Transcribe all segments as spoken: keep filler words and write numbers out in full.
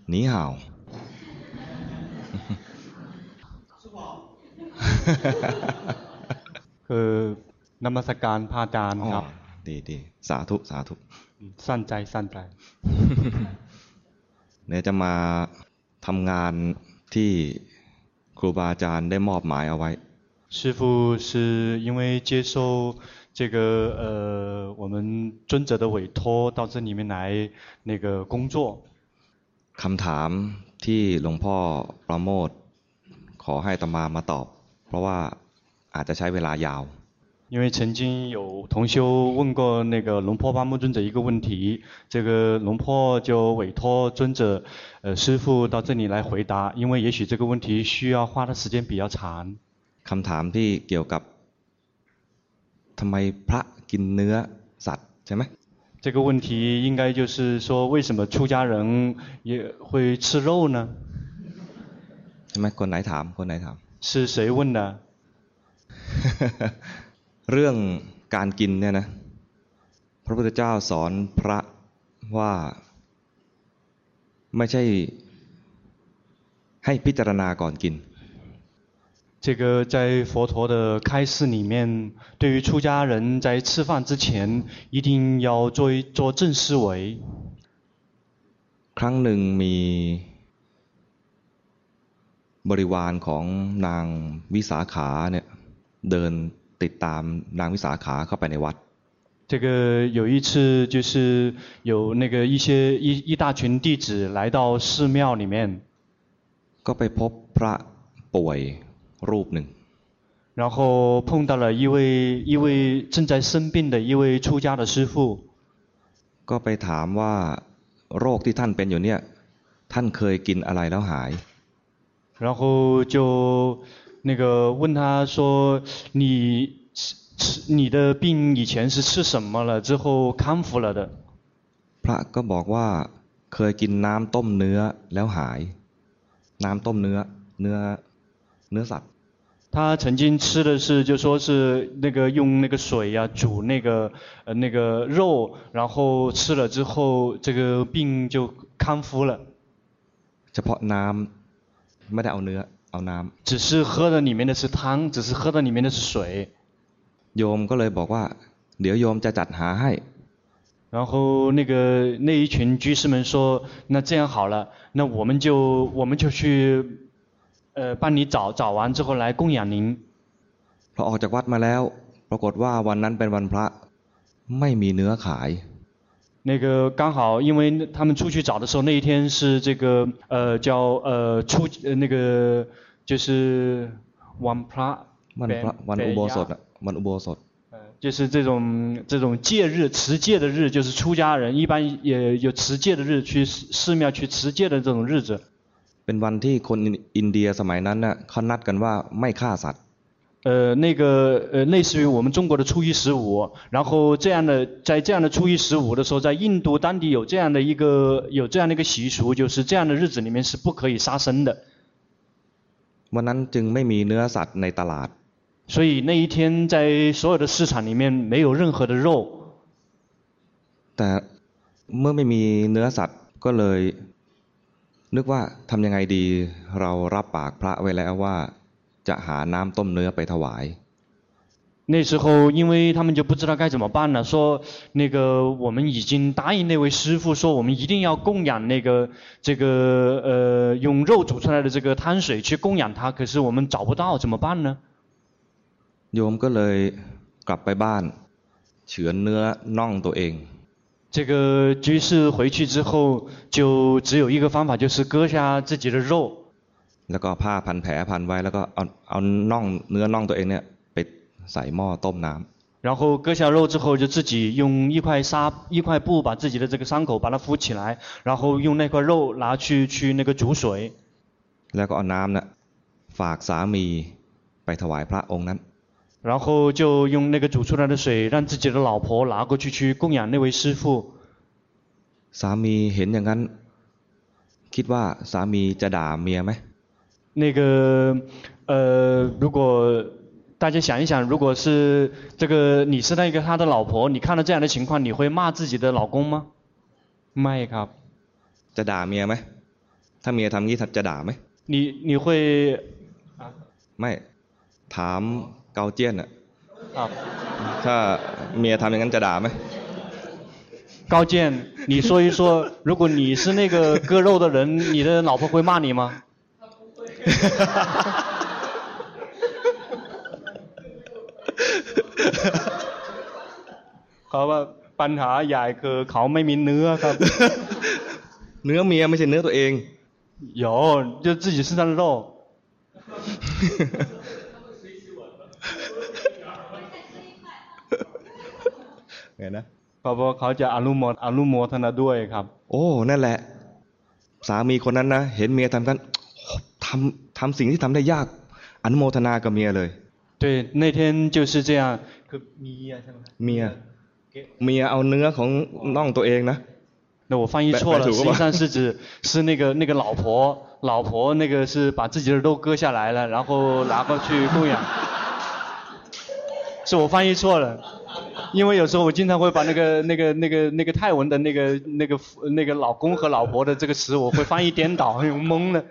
你好คือนมัสการพระอาจารย์ครับดีดีสาธุสาธุสั้นใจสั้นใจเนี่ยจะมาทำงานที่ครูบาอาจารย์ได้มอบหมายเอาไว้师父是因为接受这个呃我们尊者的委托到这里面来那个工作คำถามที่หลวงพ่อประโมทขอให้อาตมามาตอบเพราะว่าอาจจะใช้เวลายาว因为曾经有同修问过那个龙坡巴木尊者一个问题，这个龙坡就委托尊者呃师父到这里来回答，因为也许这个问题需要花的时间比较长。 คำถามที่เกี่ยวกับทำไมพระกินเนื้อสัตว์ใช่ไหม这个问题应该就是说，为什么出家人也会吃肉呢？ ใช่ไหมคนไหนถามคนไหนถาม是谁问的？ เรื่องการกินเนี่ยนะพระพุทธเจ้าสอนพระว่าไม่ใช่ให้พิจารณาก่อนกิน这个在佛陀的开示里面，对于出家人在吃饭之前一定要做做正思维。 ครั้งหนึ่งมีบริวารของนางวิสาขาเนี่ยเดินติดตามนางวิสาขาเข้าไปในวัด这个有一次就是有那个一些一一大群弟子来到寺庙里面， ก็ไปพบพระป่วยรูปหนึ่ง然后碰到了一位一位正在生病的一位出家的师父， ก็ไปถามว่าโรคที่ท่านเป็นอยู่เนี่ยท่านเคยกินอะไรแล้วหาย然后就那个问他说你吃你的病以前是吃什么了之后康复了的พระก็บอกว่าเคยกินน้ำต้มเนื้อแล้วหายน้ำต้มเนื้อเนื้อเนื้อสัตว์他曾经吃的是就说是那个用那个水呀、啊、煮那个呃那个肉然后吃了之后这个病就康复了เฉพาะน้ำไม่ได้เอาเนื้อเอาน้ำ只是喝的里面的是汤只是喝的里面的是水โยมก็เลยบอกว่าเดี๋ยวโยมจะจัดหาให้然后那个那一群居士们说那这样好了那我们就我们就去呃帮你找找完之后来供养您พอออกจากวัดมาแล้วปรากฏว่าวันนั้นเป็นวันพระไม่มีเนื้อขาย那个刚好因为他们出去找的时候那一天是这个呃叫呃出呃那个就是วันพระวันพระวันอุโบสถวันอุโบสถ就是这种这种戒日持戒的日就是出家人一般也有持戒的日去寺庙去持戒的这种日子เป็นวันที่คนอินเดียสมัยนั้นน่ะเขานัดกันว่าไม่ฆ่าสัตว์呃，那个呃，类似于我们中国的初一十五，然后这样的，在这样的初一十五的时候，在印度当地有这样的一个有这样的一个习俗，就是这样的日子里面是不可以杀生的。 วันนั้นจึงไม่มีเนื้อสัตว์ในตลาด所以那一天在所有的市场里面没有任何的肉。 แต่เมื่อไม่มีเนื้อสัตว์ก็เลยนึกว่าทำยังไงดีเรารับปากพระไว้แล้วว่าจะหาน้ำต้มเนื้อไปถวาย那时候因为他们就不知道该怎么办了说那个我们已经答应那位师父说我们一定要供养那个这个呃用肉煮出来的这个汤水去供养他可是我们找不到怎么办呢โยมก็เลยกลับไปบ้านเฉือนเนื้อน่องตัวเอง这个居士回去之后就只有一个方法就是割下自己的肉แล้วก็ผ้าพันแผลพันไว้แล้วก็เอาเอาน่องเนื้อน่องตัวเองเนี่ยไปใส่หม้อต้มน้ำ然后割下肉之后就自己用一块纱一块布把自己的这个伤口把它敷起来然后用那块肉拿去去那个煮水แล้วก็เอาน้ำน่ะฝากสามีไปถวายพระองค์นั้น然后就用那个煮出来的水让自己的老婆拿过去去供养那位师父สามีเห็นอย่างนั้นคิดว่าสามีจะด่าเมียไหม那个呃如果大家想一想如果是这个你是那个他的老婆你看到这样的情况你会骂自己的老公吗ไม่ครับจะด่าเมียไหมถ้าเมียทำงี้จะด่าไหม你你会ไม่ถามเกาเจี้ยนอ่ะ啊ถ้าเมียทำอย่างนั้นจะด่าไหม高健你说一说如果你是那个割肉的人你的老婆会骂你吗เขาว่าปัญหาใหญ่คือเขาไม่มีเนื้อครับเนื้อเมียไม่ใช่เนื้อตัวเอง有就自己身上的肉ไงนะเขาบอกเขาจะอนุโมทอนุโมทนาด้วยครับโอ้นั่นแหละสามีคนนั้นนะเห็นเมียทำกันทำทำสิ่งที่ทำได้ยากอนุโมทนากับเมียเลย对那天就是这样คือเมียใช่ไหมเมียเมียเอาเนื้อของน่องตัวเองนะ那我翻译错了实际上是指是那个那个老婆老婆那个是把自己的肉割下来了然后拿过去供养是我翻译错了因为有时候我经常会把那个那个那个那个泰文的那个那个那个老公和老婆的这个词我会翻译颠倒我懵了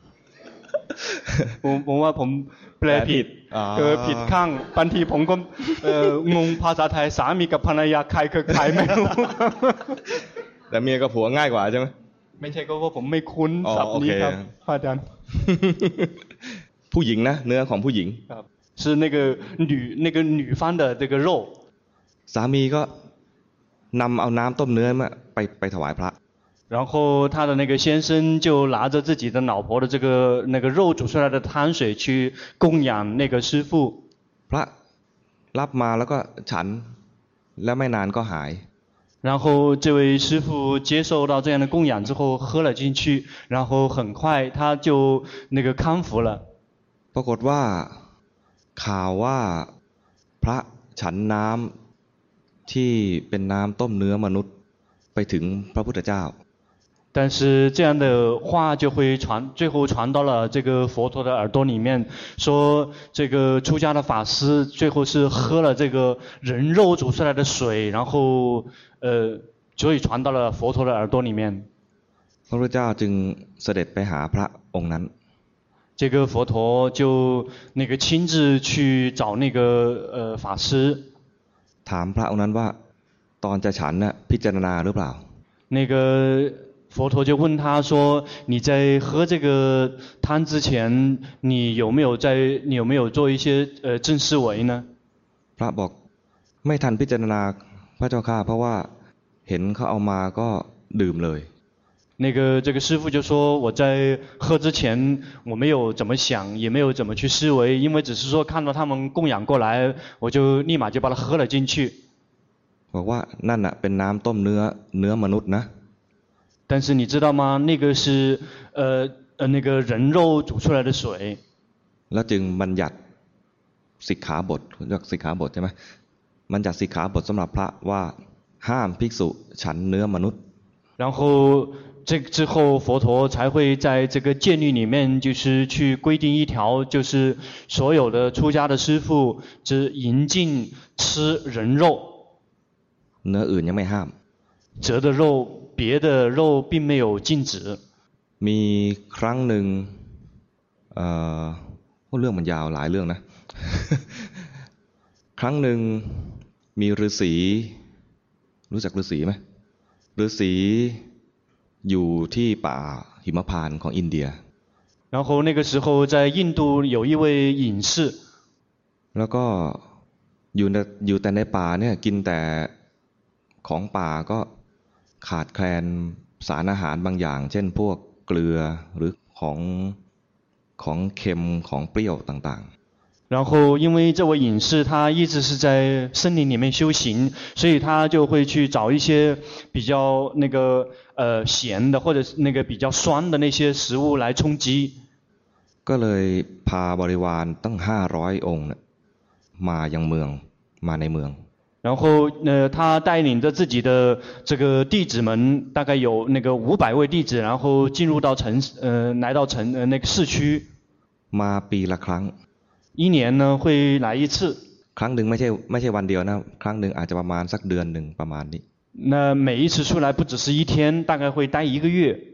ผมผมว่าผมแปลผิดเออผิดข้างบางทีผมก็เอ่องงภาษาไทยสามีกับภรรยาใครคือใครไม่รู้แต่เมียกับผัวง่ายกว่าใช่ไหมไม่ใช่ก็ว่าผมไม่คุ้นศัพท์นี้ครับอาจารย์ผู้หญิงนะเนื้อของผู้หญิงครับ是那个女那个女方的这个肉สามีก็นำเอาน้ำต้มเนื้อมาไปไปถวายพระ然后他的那个先生就拿着自己的老婆的这个那个肉煮出来的汤水去供养那个师父พระรับมาแล้วก็ฉันแล้วไม่นานก็หาย然后这位师父接受到这样的供养之后喝了进去然后很快他就那个康复了ปรากฏว่าข่าวว่าพระฉันน้ำที่เป็นน้ำต้มเนื้อมนุษย์ไปถึงพระพุทธเจ้า但是这样的话就会传最后传到了这个佛陀的耳朵里面说这个出家的法师最后是喝了这个人肉煮出来的水然后呃所以传到了佛陀的耳朵里面พระพุทธเจ้าจึงเสด็จไปหาพระองค์นั้น这个佛陀就那个亲自去找那个呃法师ถามพระองค์นั้นว่าตอนจะฉันน่ะพิจารณาหรือเปล่า那个佛陀就问他说你在喝这个汤之前你有没有在你有没有做一些呃正思维呢พระบอกไม่ทันพิจารณาพระเจ้าข้าเพราะว่าเห็นเขาเอามาก็ดื่มเลย那个这个师父就说我在喝之前我没有怎么想也没有怎么去思维因为只是说看到他们供养过来我就立马就把它喝了进去บอกว่านั่นน่ะเป็นน้ำต้มเนื้อเนื้อมนุษย์นะ但是你知道吗那个是呃呃那个人肉煮出来的水แล้วจึงบัญญัติสิกขาบทเรียกสิกขาบทใช่ไหมบัญญัติสิกขาบทสำหรับพระว่าห้ามภิกษุฉันเนื้อมนุษย์然后这之后佛陀才会在这个戒律里面就是去规定一条就是所有的出家的师父只严禁吃人肉เนื้ออื่นยังไม่ห้าม折的肉别的肉并没有禁止มีครั้งหนึ่งเอ่อเรื่องมันยาวหลายเรื่องนะ ครั้งหนึ่งมีฤาษีรู้จักฤาษีไหมฤาษีอยู่ที่ป่าหิมพานต์ของอินเดีย然后那个时候在印度有一位隐士แล้วก็อยู่ในอยู่แต่ในป่าเนี่ยกินแต่ของป่าก็ขาดแคลนสารอาหารบางอย่างเช่นพวกเกลือหรือของของเค็มของเปรี้ยวต่างๆ然后因为这位隐士他一直是在森林里面修行所以他就会去找一些比较那个呃咸的或者是那个比较酸的那些食物来充饥ก็เลยพาบริวารตั้งห้าร้อยองค์มายังเมืองมาในเมือง然后呢他带领着自己的这个弟子们大概有那个五百位弟子然后进入到城呃来到城呃那个市区มาปีละครั้ง一年呢会来一次ครั้งหนึ่งไม่ใช่ไม่ใช่วันเดียวนะครั้งหนึ่งอาจจะประมาณสักเดือนหนึ่งประมาณนี้那每一次出来不只是一天大概会待一个月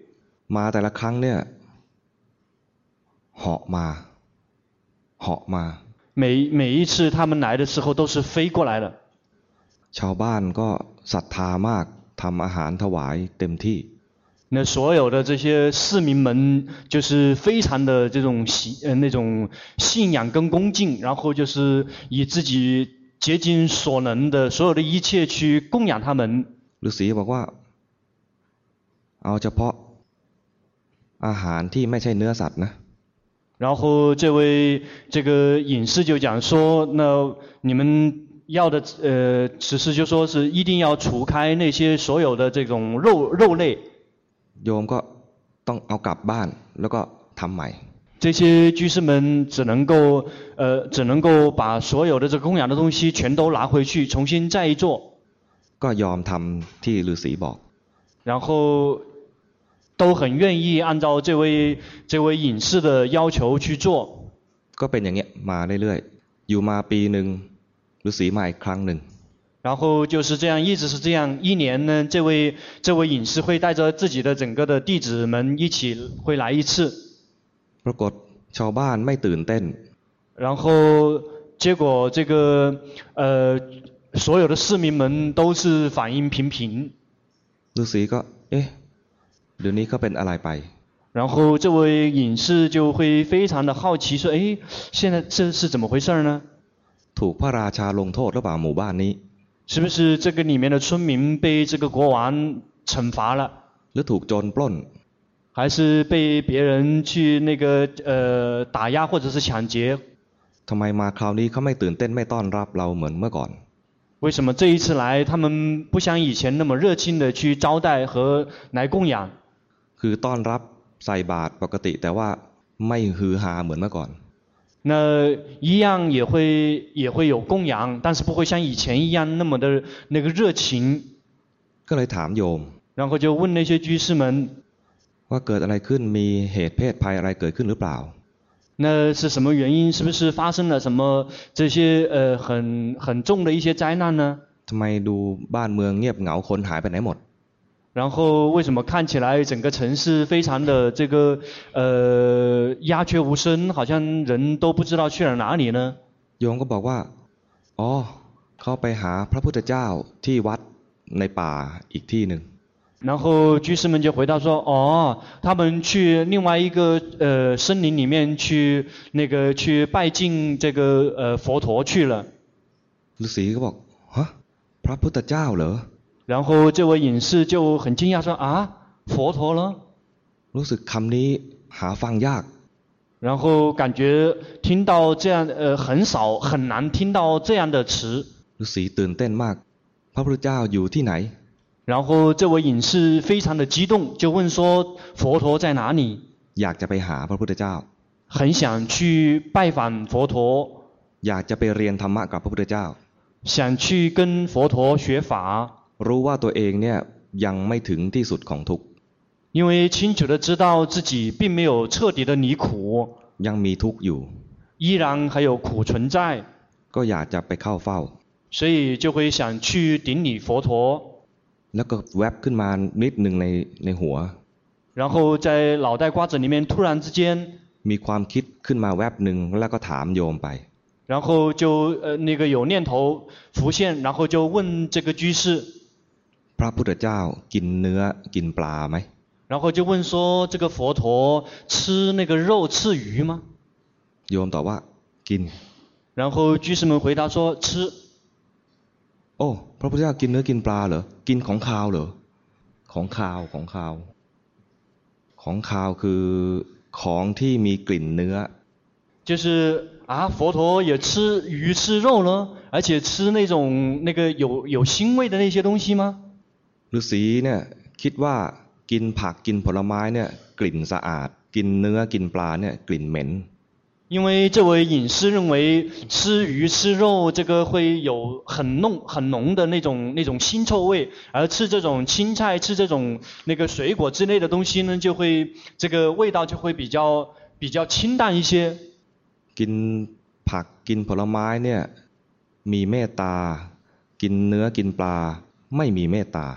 มาแต่ละครั้งเนี่ยเหาะมาเหาะมา每每一次他们来的时候都是飞过来的。 ชาวบ้านก็ศรัทธามากทำอาหารถวายเต็มที่那所有的这些市民们就是非常的这种喜呃那种信仰跟恭敬，然后就是以自己竭尽所能的所有的一切去供养他们。 ฤาษีบอกว่าเอาเฉพาะอาหารที่ไม่ใช่เนื้อสัตว์นะ然后这位这个隐士就讲说，那你们要的呃，只是就说是一定要除开那些所有的这种肉肉类。 โยมก็ต้องเอากลับบ้านแล้วก็ทำใหม่这些居士们只能够呃，只能够把所有的这个供养的东西全都拿回去，重新再做。 ก็ยอมทำที่ฤาษีบอก然后都很愿意按照这位这位隐士的要求去做。 ก็เป็นอย่างเงี้ยมาเรื่อยๆอยู่มาปีหนึ่งฤาษีมาอีกครั้งหนึ่ง然后就是这样，一直是这样。一年呢，这位这位隐士会带着自己的整个的弟子们一起会来一次。 ปรากฏชาวบ้านไม่ตื่นเต้น然后结果这个呃，所有的市民们都是反应平平。 ฤาษีก็เอ๊ะเดี๋ยวนี้เขาเป็นอะไรไป然后这位隐士就会非常的好奇说，哎，现在这是怎么回事呢？ ถูกพระราชาลงโทษหรือเปล่าหมู่บ้านนี้是不是这个里面的村民被这个国王惩罚了？ หรือถูกโจรปล้น还是被别人去那个呃打压或者是抢劫？ ทำไมมาคราวนี้เขาไม่ตื่นเต้นไม่ต้อนรับเราเหมือนเมื่อก่อน为什么这一次来他们不像以前那么热情的去招待和来供养？ คือต้อนรับใส่บาตรปกติแต่ว่าไม่ฮือฮาเหมือนเมื่อก่อน那一样也会也会有供养，但是不会像以前一样那么的那个热情。 ก็เลยถามโยม然后就问那些居士们， ว่าเกิดอะไรขึ้นมีเหตุเพศภัยอะไรเกิดขึ้นหรือเปล่า那是什么原因？是不是发生了什么这些呃很很重的一些灾难呢？ ทำไมดูบ้านเมืองเงียบเหงาคนหายไปไหนหมด然后为什么看起来整个城市非常的这个呃鸦雀无声，好像人都不知道去了哪里呢？ โยมก็บอกว่าอ๋อเขาไปหาพระพุทธเจ้าที่วัดในป่าอีกที่หนึ่ง然后居士们就回答说，哦，他们去另外一个呃森林里面去那个去拜敬这个呃佛陀去了。 ฤาษีก็บอกฮะพระพุทธเจ้าเหรอ然后这位隐士就很惊讶说，啊，佛陀了？ รู้สึกคำนี้หาฟังยาก然后感觉听到这样呃很少很难听到这样的词。 ฤาษีตื่นเต้นมากพระพุทธเจ้าอยู่ที่ไหน然后这位隐士非常的激动，就问说佛陀在哪里？ อยากจะไปหาพระพุทธเจ้า很想去拜访佛陀， อยากจะไปเรียนธรรมะกับพระพุทธเจ้า想去跟佛陀学法， รู้ว่าตัวเองเนี่ยยังไม่ถึงที่สุดของทุกข์因为清楚的知道自己并没有彻底的离苦， ยังมีทุกข์อยู่依然还有苦存在， ก็อยากจะไปเข้าเฝ้า所以就会想去顶礼佛陀。 แล้วก็แวบขึ้นมานิดหนึ่งในในหัว然后在脑袋瓜子里面突然之间มีความคิดขึ้นมาแวบหนึ่งแล้วก็ถามโยมไป然后就呃那个有念头浮现，然后就问这个居士， พระพุทธเจ้ากินเนื้อกินปลาไหม然后就问说这个佛陀吃那个肉吃鱼吗？ โยมตอบว่ากิน然后居士们回答说吃。 โอ้พระพุทธเจ้ากินเนื้อกินปลาเหรอกินของคาวเหรอของคาวของคาวของคาวคือของที่มีกลิ่นเนื้อ就是啊，佛陀也吃鱼吃肉呢，而且吃那种那个有有腥味的那些东西吗？ ฤาษีเนี่ยคิดว่ากินผักกินผลไม้เนี่ยกลิ่นสะอาดกินเนื้อกินปลาเนี่ยกลิ่นเหม็น因为这位隐士认为吃鱼吃肉这个会有很浓很浓的那种那种腥臭味，而吃这种青菜吃这种那个水果之类的东西呢，就会这个味道就会比较比较清淡一些。 กินผักกินผลไม้เนี่ยมีเมตตากินเนื้อกินปลาไม่มีเมตตา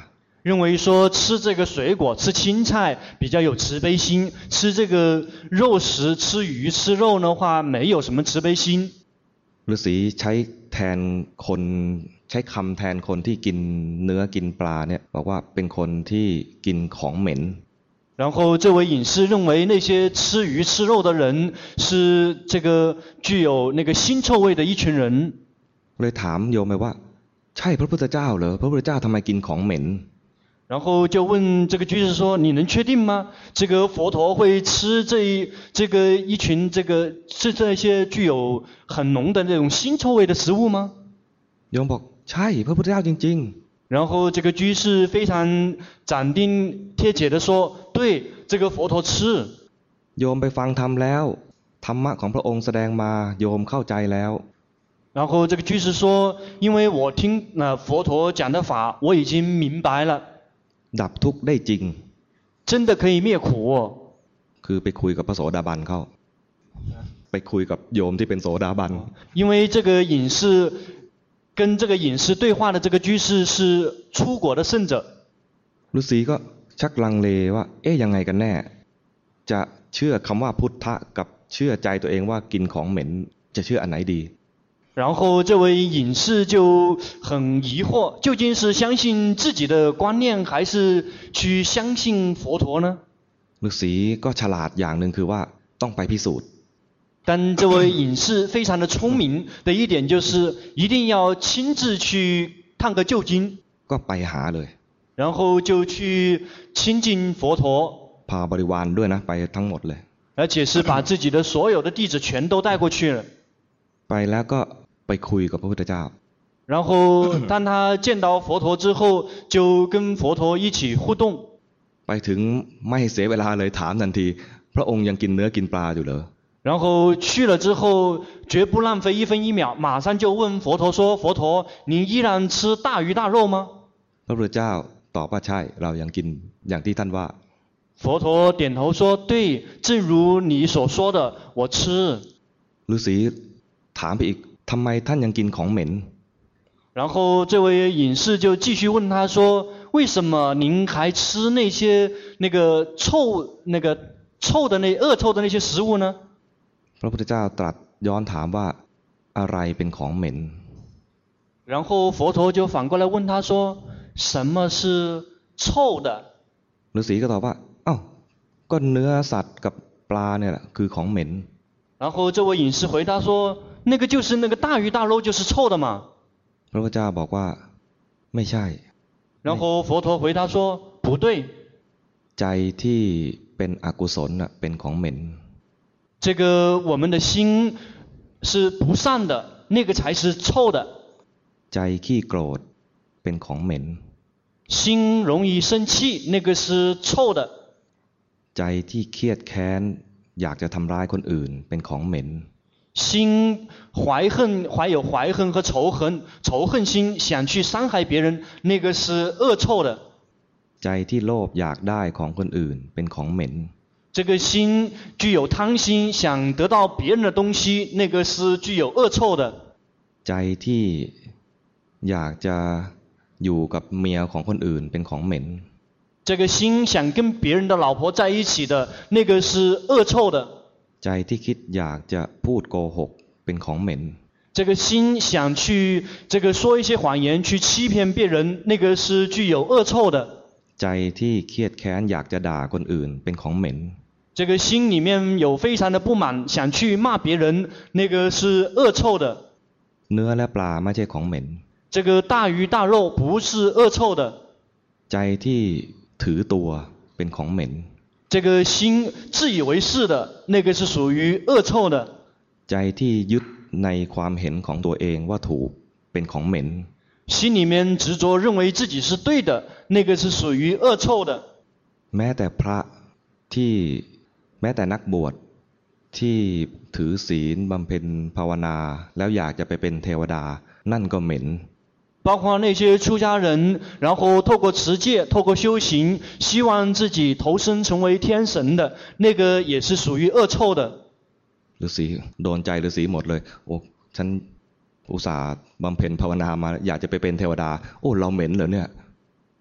认为说吃这个水果、吃青菜比较有慈悲心，吃这个肉食、吃鱼、吃肉的话没有什么慈悲心。 ฤาษีใช้แทนคนใช้คำแทนคนที่กินเนื้อกินปลาเนี่ยบอกว่าเป็นคนที่กินของเหม็น然后这位隐士认为那些吃鱼吃肉的人是这个具有那个腥臭味的一群人。 เลยถามโยมไปว่าใช่พระพุทธเจ้าเหรอพระพุทธเจ้าทำไมกินของเหม็น然后就问这个居士说：“你能确定吗？这个佛陀会吃这一这个一群这个吃这些具有很浓的那种腥臭味的食物吗？” โยมบอกใช่พระพุทธเจ้าจริงๆ然后这个居士非常斩钉贴铁地说：“对，这个佛陀吃。” โยมไปฟังธรรมแล้วธรรมะของพระองค์แสดงมาโยมเข้าใจแล้ว然后这个居士说：“因为我听了佛陀讲的法，我已经明白了。” ดับทุกข์ได้จริง真的可以灭苦คือไปคุยกับพระโสดาบันเขาไปคุยกับโยมที่เป็นโสดาบัน因为这个隐士跟这个隐士对话的这个居士是出国的圣者ฤาษีก็ชักลังเลว่าเอ๊ะยังไงกันแน่จะเชื่อคำว่าพุทธะกับเชื่อใจตัวเองว่ากินของเหม็นจะเชื่ออันไหนดี然后这位隐士就很疑惑，究竟是相信自己的观念，还是去相信佛陀呢？ ฤาษีก็ฉลาดอย่างหนึ่งคือว่าต้องไปพิสูจน์但这位隐士非常的聪明的一点就是一定要亲自去探个究竟。 ก็ไปหาเลย然后就去亲近佛陀。 พาบริวารด้วยนะไปทั้งหมดเลย而且是把自己的所有的弟子全都带过去了。 ไปแล้วก็ไปคุยกับพระพุทธเจ้า然后当他见到佛陀之后就跟佛陀一起互动ไปถึงไม่เสียเวลาเลยถามทันทีพระองค์ยังกินเนื้อกินปลาอยู่เหรอ然后去了之后绝不浪费一分一秒马上就问佛陀说佛陀你依然吃大鱼大肉吗พระพุทธเจ้าตอบว่าใช่เรายังกินอย่างที่ท่านว่า佛陀点头说对正如你所说的我吃ฤาษีถามไปอีกทำไมท่านยังกินของเหม็น然后这位隐士就继续问他说为什么您还吃那些那个臭那个臭的那恶臭的那些食物呢พระพุทธเจ้าตรัสย้อนถามว่าอะไรเป็นของเหม็น然后佛陀就反过来问他说什么是臭的ฤาษีก็ตอบว่าอ้าวก็เนื้อสัตว์กับปลาเนี่ยแหละคือของเหม็น然后这位隐士回答说那个就是那个大鱼大肉就是臭的嘛พระพุทธเจ้าบอกว่าไม่ใช่然后佛陀回答说不对ใจที่เป็นอกุศลน่ะเป็นของเหม็น这个我们的心是不善的那个才是臭的ใจขี้โกรธเป็นของเหม็น心容易生气那个是臭的ใจที่เครียดแค้นอยากจะทำร้ายคนอื่นเป็นของเหม็น心怀恨怀有怀恨和仇恨仇恨心想去伤害别人那个是恶臭的ใจที่โลภอยากได้ของคนอื่นเป็นของเหม็น这个心具有贪心想得到别人的东西那个是具有恶臭的ใจที่อยากจะอยู่กับเมียของคนอื่นเป็นของเหม็น这个心想跟别人的老婆在一起的那个是恶臭的ใจที่คิดอยากจะพูดโกหกเป็นของเหม็น这个心想去这个说一些谎言去欺骗别人那个是具有恶臭的ใจที่เครียดแค้นอยากจะด่าคนอื่นเป็นของเหม็น这个心里面有非常的不满想去骂别人那个是恶臭的เนื้อและปลาไม่ใช่ของเหม็น这个大鱼大肉不是恶臭的ใจที่ถือตัวเป็นของเหม็น这个心自以为是的那个是属于恶臭的ใจที่ยึดในความเห็นของตัวเองว่าถูกเป็นของเหม็น心里面执着认为自己是对的那个是属于恶臭的แม้แต่พระที่แม้แต่นักบวชที่ถือศีลบำเพ็ญภาวนาแล้วอยากจะไปเป็นเทวดานั่นก็เหม็น包括那些出家人然后透过持戒透过修行希望自己投生成为天神的那个也是属于恶臭的ฤาษีโดนใจฤาษีหมดเลยโอ้ฉันอุตส่าห์บำเพ็ญภาวนามาอยากจะไปเป็นเทวดาโอ้เราเหม็นเหรอเนี่ย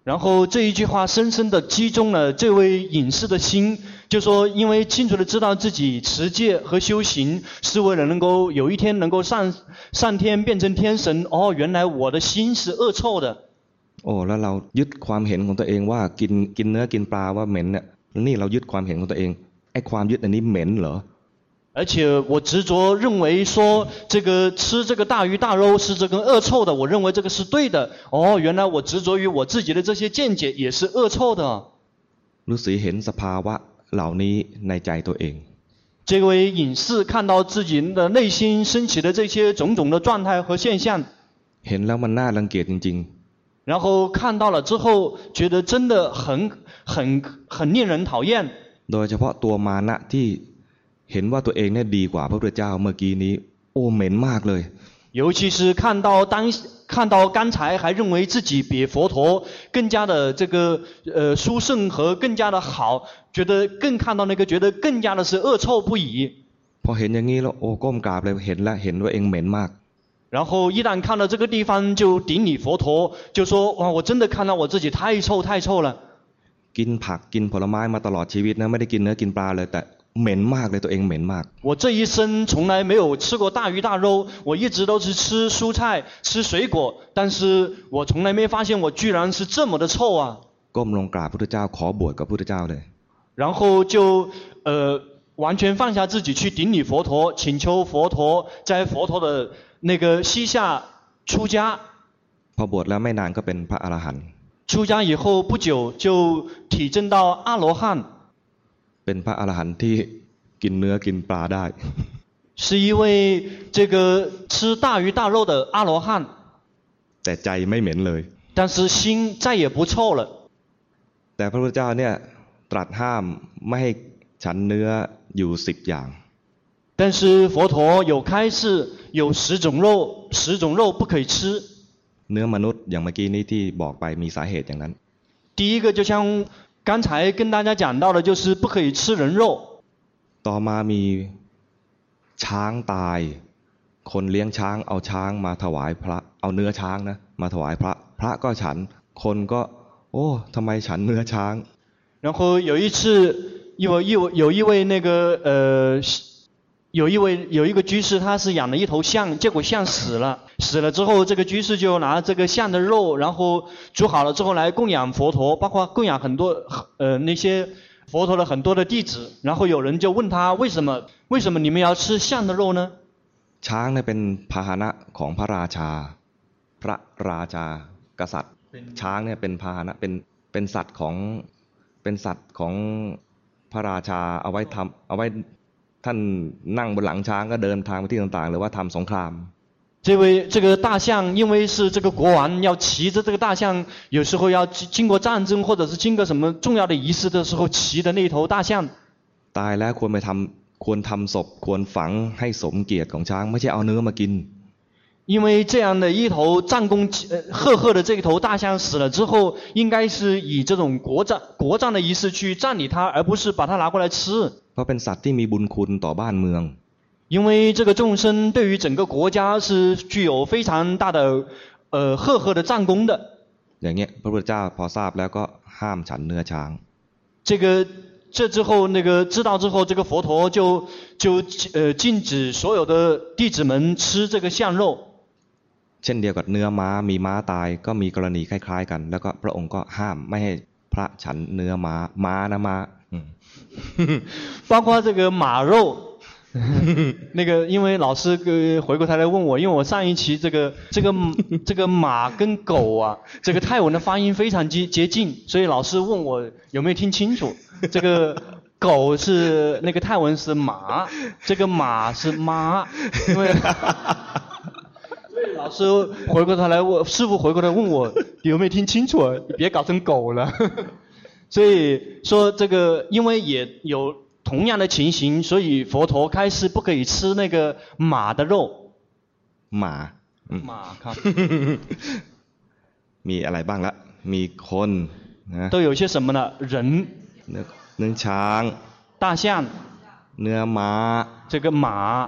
然后这一句话深深地击中了这位隐士的心，就说因为清楚地知道自己持戒和修行是为了能够有一天能够上上天变成天神，哦，原来我的心是恶臭的。 โอ้แล้วเรายึดความเห็นของตัวเองว่ากินกินเนื้อกินปลาว่าเหม็นเนี่ยนี่เรายึดความเห็นของตัวเองไอ้ความยึดอันนี้เหม็นเหรอ而且我执着认为说这个吃这个大鱼大肉是这个恶臭的，我认为这个是对的。哦，原来我执着于我自己的这些见解也是恶臭的。 ฤาษีเห็นสภาวะเหล่านี้ในใจตัวเอง这位隐士看到自己的内心升起的这些种种的状态和现象， เห็นแล้วมันน่ารังเกียจจริง然后看到了之后觉得真的很很很令人讨厌。 ๆ โดยเฉพาะตัวมานะที่เห็นว่าตัวเองเนี่ยดีกว่าพระพุทธเจ้าเมื่อกี้นี้โอ้เหม็นมากเลย尤其是看到当看到刚才还认为自己比佛陀更加的这个呃殊胜和更加的好，觉得更看到那个觉得更加的是恶臭不已。 พอเห็นอย่างนี้แล้วโอ้ก้มกราบเลยเห็นแล้วเห็นว่าเองเหม็นมาก然后一旦看到这个地方就顶礼佛陀，就说哇，我真的看到我自己太臭太臭了。 กินผักกินผลไม้มาตลอดชีวิตนะไม่ได้กินเนื้อกินปลาเลยแต่เหม็นมากเลยตัวเองเหม็นมาก我这一生从来没有吃过大鱼大肉，我一直都是吃蔬菜吃水果，但是我从来没发现我居然是这么的臭啊。 ก้มลงกราบพระพุทธเจ้าขอบวชกับพระพุทธเจ้าเลย然后就呃完全放下自己去顶礼佛陀，请求佛陀在佛陀的那个膝下出家。 พอบวชแล้วไม่นานก็เป็นพระอรหันต์出家以后不久就体证到阿罗汉， เป็นพระอรหันต์ที่กินเนื้อกินปลาได้是一位这个吃大鱼大肉的阿罗汉， แต่ใจไม่เหม็นเลย但是心再也不臭了。 แต่พระพุทธเจ้าเนี่ยตรัสห้ามไม่ให้ฉันเนื้ออยู่สิบอย่าง但是佛陀有开示，有十种肉，十种肉不可以吃。 เนื้อมนุษย์อย่างเมื่อกี้นี้ที่บอกไปมีสาเหตุอย่างนั้น第一个就像刚才跟大家讲到的，就是不可以吃人肉。 ต่อมามีช้างตาย คนเลี้ยงช้างเอาช้างมาถวายพระเอาเนื้อช้างนะมาถวายพระพระก็ฉันคนก็โอ้ทำไมฉันเนื้อช้าง然后有一次，有一有一位那个呃，有一位有一个居士，他是养了一头象，结果象死了，死了之后，这个居士就拿这个象的肉，然后煮好了之后来供养佛陀，包括供养很多呃那些佛陀的很多的弟子。然后有人就问他为什么为什么你们要吃象的肉呢？ ช้างเนี่ยเป็นพาหนะของพระราชา พระราชากษัตริย์ ช้างเนี่ยเป็นพาหนะเป็นเป็นสัตว์ของเป็นสัตว์ของพระราชาเอาไว้ทำเอาไว้ท่านนั่งบนหลังช้างก็เดินทางไปที่ต่างๆหรือว่าทำสงคราม这位这个大象，因为是这个国王要骑着这个大象，有时候要经过战争或者是经过什么重要的仪式的时候骑的那头大象。 ตายแล้วควรไปทำควรทำศพควรฝังให้สมเกียรติของช้างไม่ใช่เอาเนื้อมากิน因为这样的一头战功呃赫赫的这一头大象死了之后，应该是以这种国葬国葬的仪式去葬礼它，而不是把它拿过来吃。 เพราะเป็นสัตว์ที่มีบุญคุณต่อบ้านเมือง因为这个众生对于整个国家是具有非常大的呃赫赫的战功的。 อย่างเงี้ยพระพุทธเจ้าพอทราบแล้วก็ห้ามฉันเนื้อช้าง这个这之后那个知道之后，这个佛陀就就呃禁止所有的弟子们吃这个象肉。 เช่นเดียวกับเนื้อม้ามีม้าตายก็มีกรณีคล้ายๆกัน แล้วก็พระองค์ก็ห้ามไม่ให้พระฉันเนื้อม้าม้านะม้า包括这个马肉，那个因为老师呃回过头来问我，因为我上一期这个这个这个马跟狗啊，这个泰文的发音非常接接近，所以老师问我有没有听清楚，这个狗是那个泰文是马，这个马是妈，因为。老师回过头来问，师傅回过头来问我有没有听清楚啊？你别搞成狗了。所以说这个，因为也有同样的情形，所以佛陀开示不可以吃那个马的肉。 马， 马ครับมีอะไรบ้างละมีคนนะ都有些什么呢？人、 เนื้อเนื้อช้าง大象、 เนื้อม้า这个马。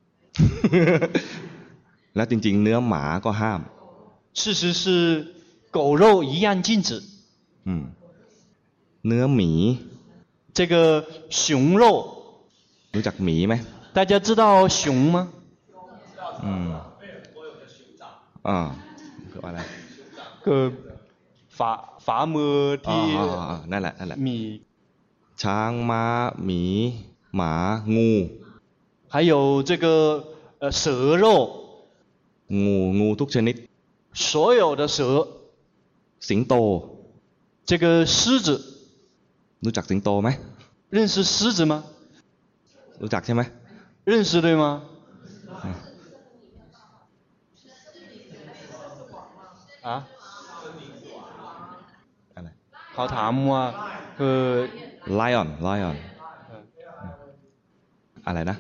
แล้วจริงๆเนื้อหมาก็ห้าม事实是， 狗肉一样禁止。 อืมเนื้อหมี这个熊肉รู้จักหมีไหม大家知道熊吗？ อืมอ่าคืออะไร个ฝ่าฝ่ามืออ๋อที่อ๋ออ๋อนั่นแหละนั่นแหละมีช้างม้าหมีหมางู还有这个呃蛇肉งูงูทุกชนิด所有的蛇สิงโต这个狮子รู้จักสิงโตไหม认识狮子吗？ รู้จักใช่ไหม认识对吗？啊อะไรเขาถามว่าคือ lion lion อะไรนะ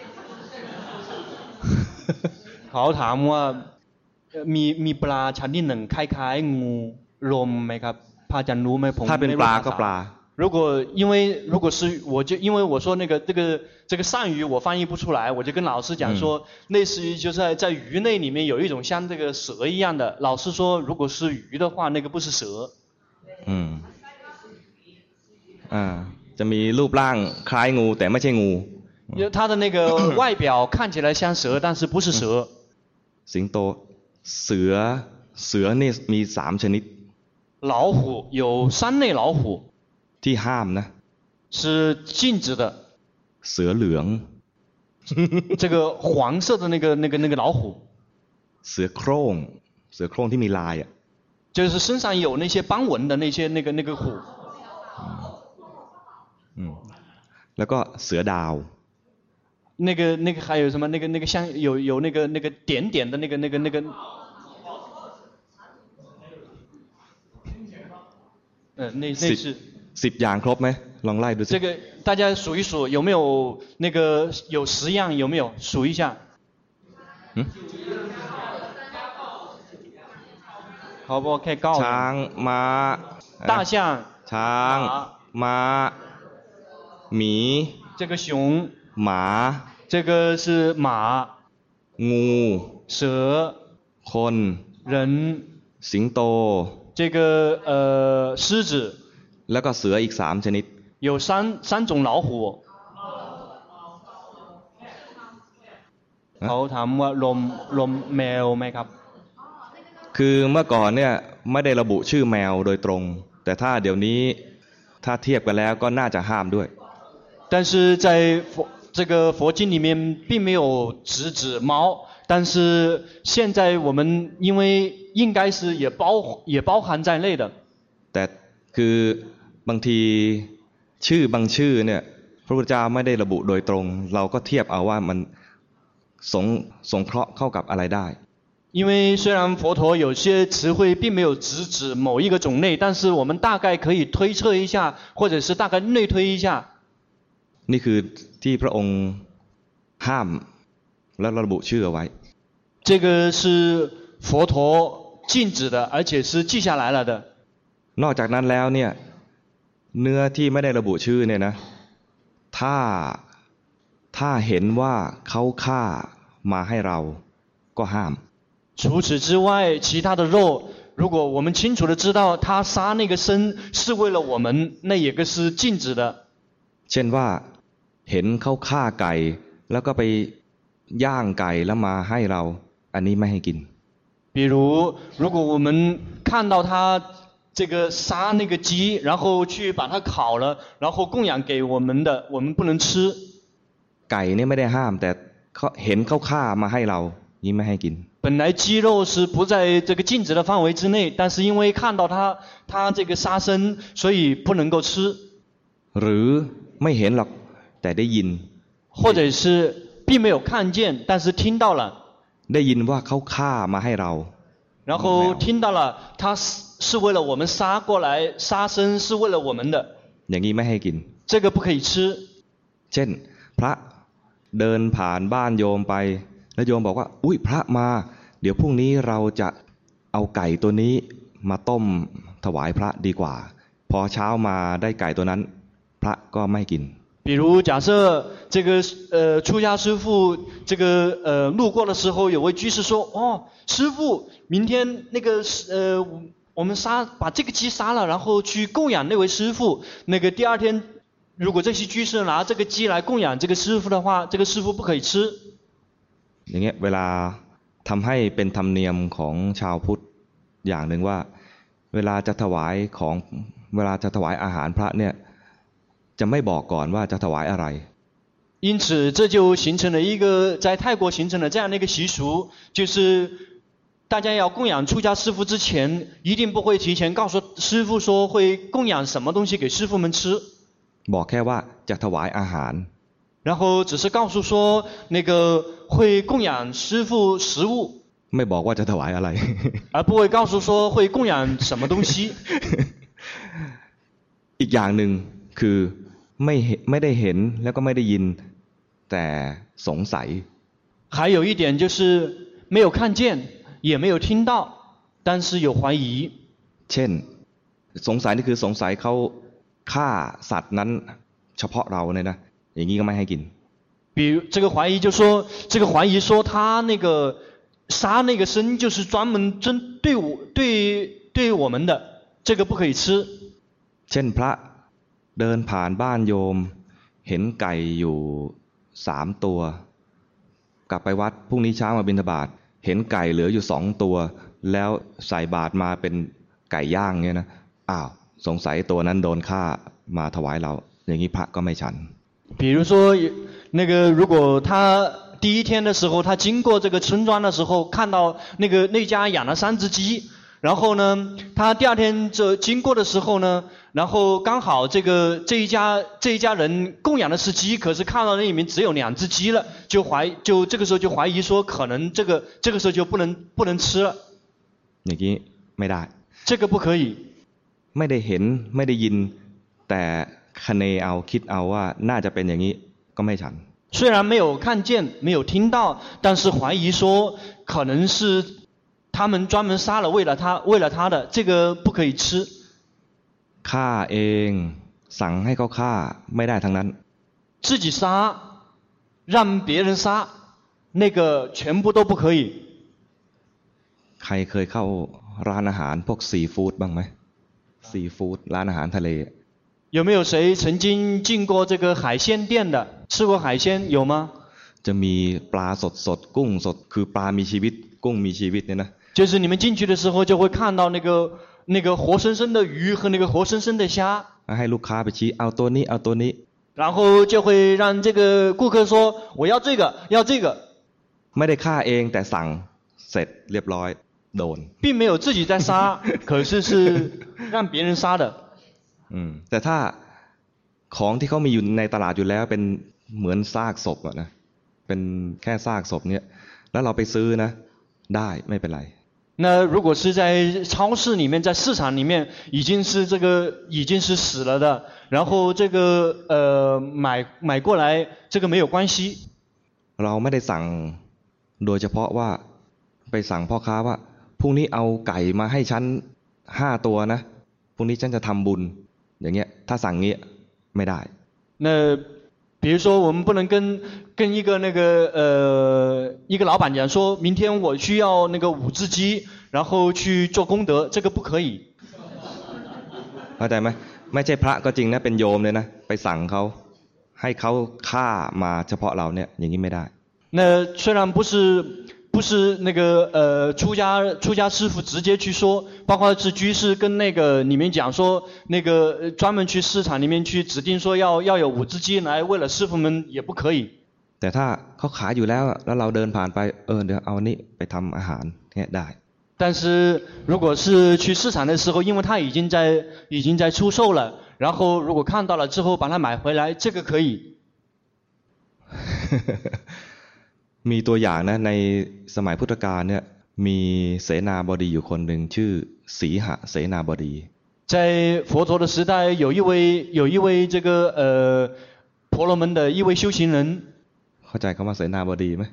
เขาถามว่าเอ่อมีมีปลาชนิดหนึ่งคล้ายๆงูลมไหมครับพระอาจารย์รู้ไหมผมถ้าเป็นปลาก็ปลา如果因为如果是我就因为我说那个这个这个鳝鱼我翻译不出来，我就跟老师讲说，类似于就是在在鱼类里面有一种像这个蛇一样的，老师说如果是鱼的话，那个不是蛇。 อืมอ่าจะมีรูปร่างคล้ายงูแต่ไม่ใช่งู因为它的那个外表看起来像蛇，但是不是蛇。 สิงโตเสือเสือนี่มีสามชนิด老虎有三类老虎ที่ห้ามนะ是禁止的， เสือเหลือง这个黄色的那个那个那个老虎， เสือโคร่งเสือโคร่งที่มีลายอ่ะ就是身上有那些斑纹的那些那个那个虎。 อืมแล้วก็เสือดาว那个那个还有什么？那个那个像有有那个那个点点的那个那个那个，呃，那那สิบ是สิบอย่างครบไหมลองไล่ดูสิ这个大家数一数有没有那个有十样有没有？数一下。 หึ好不好？可以告ช้างม้า大象、 ช้าง马、 ม้าหมี这个熊， หมา这个是马、 งู蛇、 คน人， สิงโต这个呃狮子， แล้วก็เสืออีกสามชนิด有三三种老虎。 เขาถามว่าลมลมแมวไหมครับคือเมื่อก่อนเนี่ยไม่ได้ระบุชื่อแมวโดยตรง แต่ถ้าเดี๋ยวนี้ถ้าเทียบกันแล้วก็น่าจะห้ามด้วย但是在佛这个佛经里面并没有直指猫，但是现在我们因为应该是也包也包含在内的。 แต่คือบางทีชื่อบางชื่อเนี่ยพระพุทธเจ้าไม่ได้ระบุโดยตรง เราก็เทียบเอาว่ามันสงสงเคราะห์เข้ากับอะไรได้因为虽然佛陀有些词汇并没有直指某一个种类，但是我们大概可以推测一下，或者是大概内推一下。 นี่คือที่พระองค์ห้ามและระบุชื่อเอาไว้这个是佛陀禁止的，而且是记下来了的。 นอกจากนั้นแล้วเนี่ยเนื้อที่ไม่ได้ระบุชื่อเนี่ยนะถ้าถ้าเห็นว่าเขาฆ่ามาให้เราก็ห้าม除此之外，其他的肉，如果我们清楚的知道他杀那个生是为了我们，那也个是禁止的。 เช่นว่าเห็นเขาฆ่าไก่แล้วก็ไปย่างไก่แล้วมาให้เราอันนี้ไม่ให้กิน比如，如果我们看到他这个杀那个鸡，然后去把它烤了，然后供养给我们的，我们不能吃。 ไก่เนี่ยไม่ได้ห้ามแต่เขาเห็นเขาฆ่ามาให้เรานี่ไม่ให้กิน本来鸡肉是不在这个禁止的范围之内，但是因为看到它它这个杀生，所以不能够吃。 หรือไม่เห็นหรอกแต่ได้ยิน或者是并没有看见，但是听到了， ได้ยินว่าเขาฆ่ามาให้เรา然后听到了他是是为了我们杀过来，杀生是为了我们的， อย่างนี้ไม่ให้กิน这个不可以吃。 เช่นพระเดินผ่านบ้านโยมไปแล้วโยมบอกว่าอุ้ยพระมาเดี๋ยวพรุ่งนี้เราจะเอาไก่ตัวนี้มาต้มถวายพระดีกว่า พอเช้ามาได้ไก่ตัวนั้นพระก็ไม่กิน比如假设这个呃出家师父这个呃路过的时候，有位居士说：“哦，师父，明天那个呃我们杀把这个鸡杀了，然后去供养那位师傅。那个第二天，如果这些居士拿这个鸡来供养这个师傅的话，这个师傅不可以吃。 อย่างเงี้ยเวลาทำให้เป็นธรรมเนียมของชาวพุทธอย่างหนึ่งว่าเวลาจะถวายของเวลาจะถวายอาหารพระเนี่ยจะไม่บอกก่อนว่าจะถวายอะไร因此，这就形成了一个在泰国形成了这样的一个习俗，就是大家要供养出家师父之前，一定不会提前告诉师父说会供养什么东西给师父们吃。 บอกแค่ว่าจะถวายอาหาร然后只是告诉说那个会供养师父食物， ไม่บอกว่าจะถวายอะไร而不会告诉说会供养什么东西。 อีกอย่างหนึ่งคือไม่ไม่ได้เห็นแล้วก็ไม่ได้ยินแต่สงสัย还有一点就是没有看见也没有听到，但是有怀疑。 เช่นสงสัยนี่คือสงสัยเขาฆ่าสัตว์นั้นเฉพาะเราเนี่ยนะอย่างนี้ก็ไม่ให้กิน比如这个怀疑就说这个怀疑说他那个杀那个生就是专门针对我对对我们的，这个不可以吃。 เช่นพระเดินผ่านบ้านโยมเห็นไก่อยู่สามตัวกลับไปวัดพรุ่งนี้เช้ามาบิณฑบาตเห็นไก่เหลืออยู่สองตัวแล้วใส่บาตรมาเป็นไก่ย่างเนี่ยนะอ้าวสงสัยตัวนั้นโดนฆ่ามาถวายเราอย่างนี้พระก็ไม่ฉัน比如说那个如果他第一天的时候他经过这个村庄的时候看到那个那家养了三只鸡，然后呢他第二天这经过的时候呢，然后刚好这个这一家这一家人供养的是鸡，可是看到那里面只有两只鸡了，就怀就这个时候就怀疑说可能这个这个时候就不能不能吃了。 อย่างนี้ไม่ได้这个不可以ไม่ได้เห็นไม่ได้ยินแต่คะเนเอาคิดเอาว่าน่าจะเป็นอย่างนี้ก็ไม่ฉัน虽然没有看见没有听到，但是怀疑说可能是他们专门杀了为了他为了他的，这个不可以吃。 ฆ่าเองสั่งให้เขาฆ่าไม่ได้ทั้งนั้น自己杀让别人杀那个全部都不可以。 ใครเคยเข้าร้านอาหารพวกซีฟู้ดบ้างไหมซีฟู้ดร้านอาหารทะเล有没有谁曾经进过这个海鲜店的吃过海鲜有吗จะมีปลาสดสดกุ้งสดคือปลามีชีวิตกุ้งมีชีวิตเนี่ยนะ就是你们进去的时候就会看到那个那个活生生的鱼和那个活生生的虾ให้ลูกค้าไปชี้เอาตัวนี้เอาตัวนี้然后就会让这个顾客说我要这个要这个ไม่ได้ฆ่าเองแต่สั่งเสร็จเรียบร้อยโดน并没有自己在杀可是是让别人杀的อืมแต่ถ้าของที่เขามีอยู่ในตลาดอยู่แล้วเป็นเหมือนซากศพอะนะเป็นแค่ซากศพเนี่ยแล้วเราไปซื้อนะได้ไม่เป็นไร那如果是在超市里面在市场里面已经是这个已经是死了的然后这个呃买买过来这个没有关系เราไม่ได้สั่งโดยเฉพาะว่าไปสั่งพ่อค้าว่าพรุ่งนี้เอาไก่มาให้ฉันห้าตัวนะพรุ่งนี้ฉันจะทำบุญอย่างเงี้ยถ้าสั่งงี้ไม่ได้那比如说我们不能跟跟一个那个呃一个老板讲说明天我需要那个五只鸡然后去做功德这个不可以เข้าใจไหมไม่ใช่พระก็จริงนะเป็นโยมเลยนะไปสั่งเขาให้เขาฆ่ามาเฉพาะเราเนี่ยอย่างนี้ไม่ได้那虽然不是不是那个呃出家出家师父直接去说，包括是居士跟那个里面讲说，那个专门去市场里面去指定说要要有五只鸡来为了师父们也不可以。 แต่ถ้าเขาขายอยู่แล้วแล้วเราเดินผ่านไปเออเดี๋ยวเอานี่ไปทำอาหารเนี่ยได้但是如果是去市场的时候，因为他已经在已经在出售了，然后如果看到了之后把它买回来，这个可以。 มีตัวอย่างนะในสมัยพุทธกาลเนี่ยมีเสนาบดีอยู่คนหนึ่งชื่อสีหเสนาบดี在佛陀的时代有一位有一位这个呃婆罗门的一位修行人เข้าใจคำว่าเสนาบดีไหม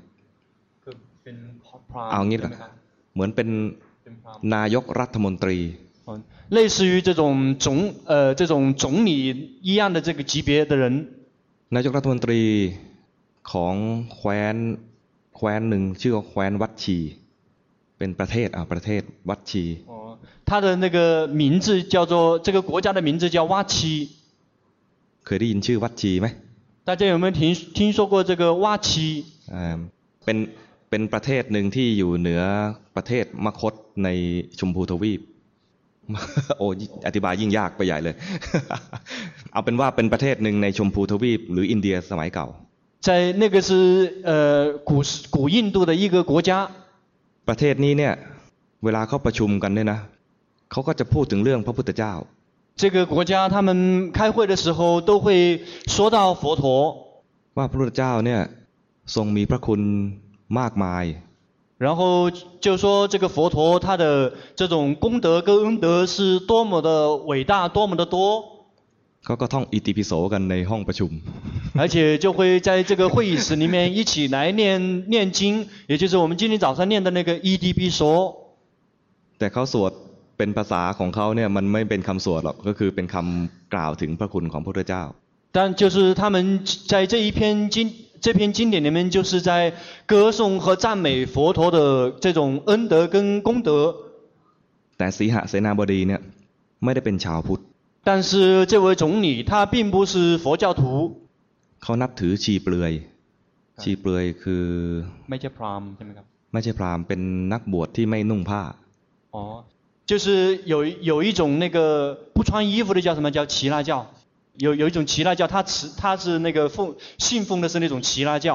เอางี้ละเหมือนเป็นนายกรัฐมนตรี类似于这种总呃这种总理一样的这个级别的人นายกรัฐมนตรีของแคว้นแคว้นหนึ่งชื่อว่าแคว้นวัดชีเป็นประเทศอ่าประเทศวัดชี哦，它的那个名字叫做这个国家的名字叫哇七。 เคยได้ยินชื่อวัดชีไหม大家有没有听听说过这个哇七？ อ่าเป็นเป็นประเทศหนึ่งที่อยู่เหนือประเทศมคธในชมพูทวีป โอ้อธิบายยิ่งยากไปใหญ่เลย เอาเป็นว่าเป็นประเทศหนึ่งในชมพูทวีปหรืออินเดียสมัยเก่า在那个是呃古古印度的一个国家。 ประเทศนี้เนี่ยเวลาเขาประชุมกันเนี่ยนะเขาก็จะพูดถึงเรื่องพระพุทธเจ้า这个国家他们开会的时候都会说到佛陀， ว่าพระพุทธเจ้าเนี่ยทรงมีพระคุณมากมาย然后就说这个佛陀他的这种功德跟恩德是多么的伟大，多么的多。 เขาก็ท่องอิติปิโสกันในห้องประชุม而且就会在这个会议室里面一起来念念经，也就是我们今天早上念的那个伊底ปิโสแต่เขาสวดเป็นภาษาของเขาเนี่ยมันไม่เป็นคำสวดหรอกก็คือเป็นคำกล่าวถึงพระคุณของพระพุทธเจ้า但就是他们在这一篇经这篇经典里面就是在歌颂和赞美佛陀的这种恩德跟功德。 แต่สีหเสนาบดีเนี่ยไม่ได้เป็นชาวพุทธ但是这位总理他并不是佛教徒， เขานับถือชีเปลือยชีเปลือยคือไม่ใช่พราหมณ์ใช่ไหมครับไม่ใช่พราหมณ์เป็นนักบวชที่ไม่นุ่งผ้า哦，就是有有一种那个不穿衣服的叫什么叫耆拉教，有有一种耆拉教，他持他是那个奉信奉的是那种耆拉教。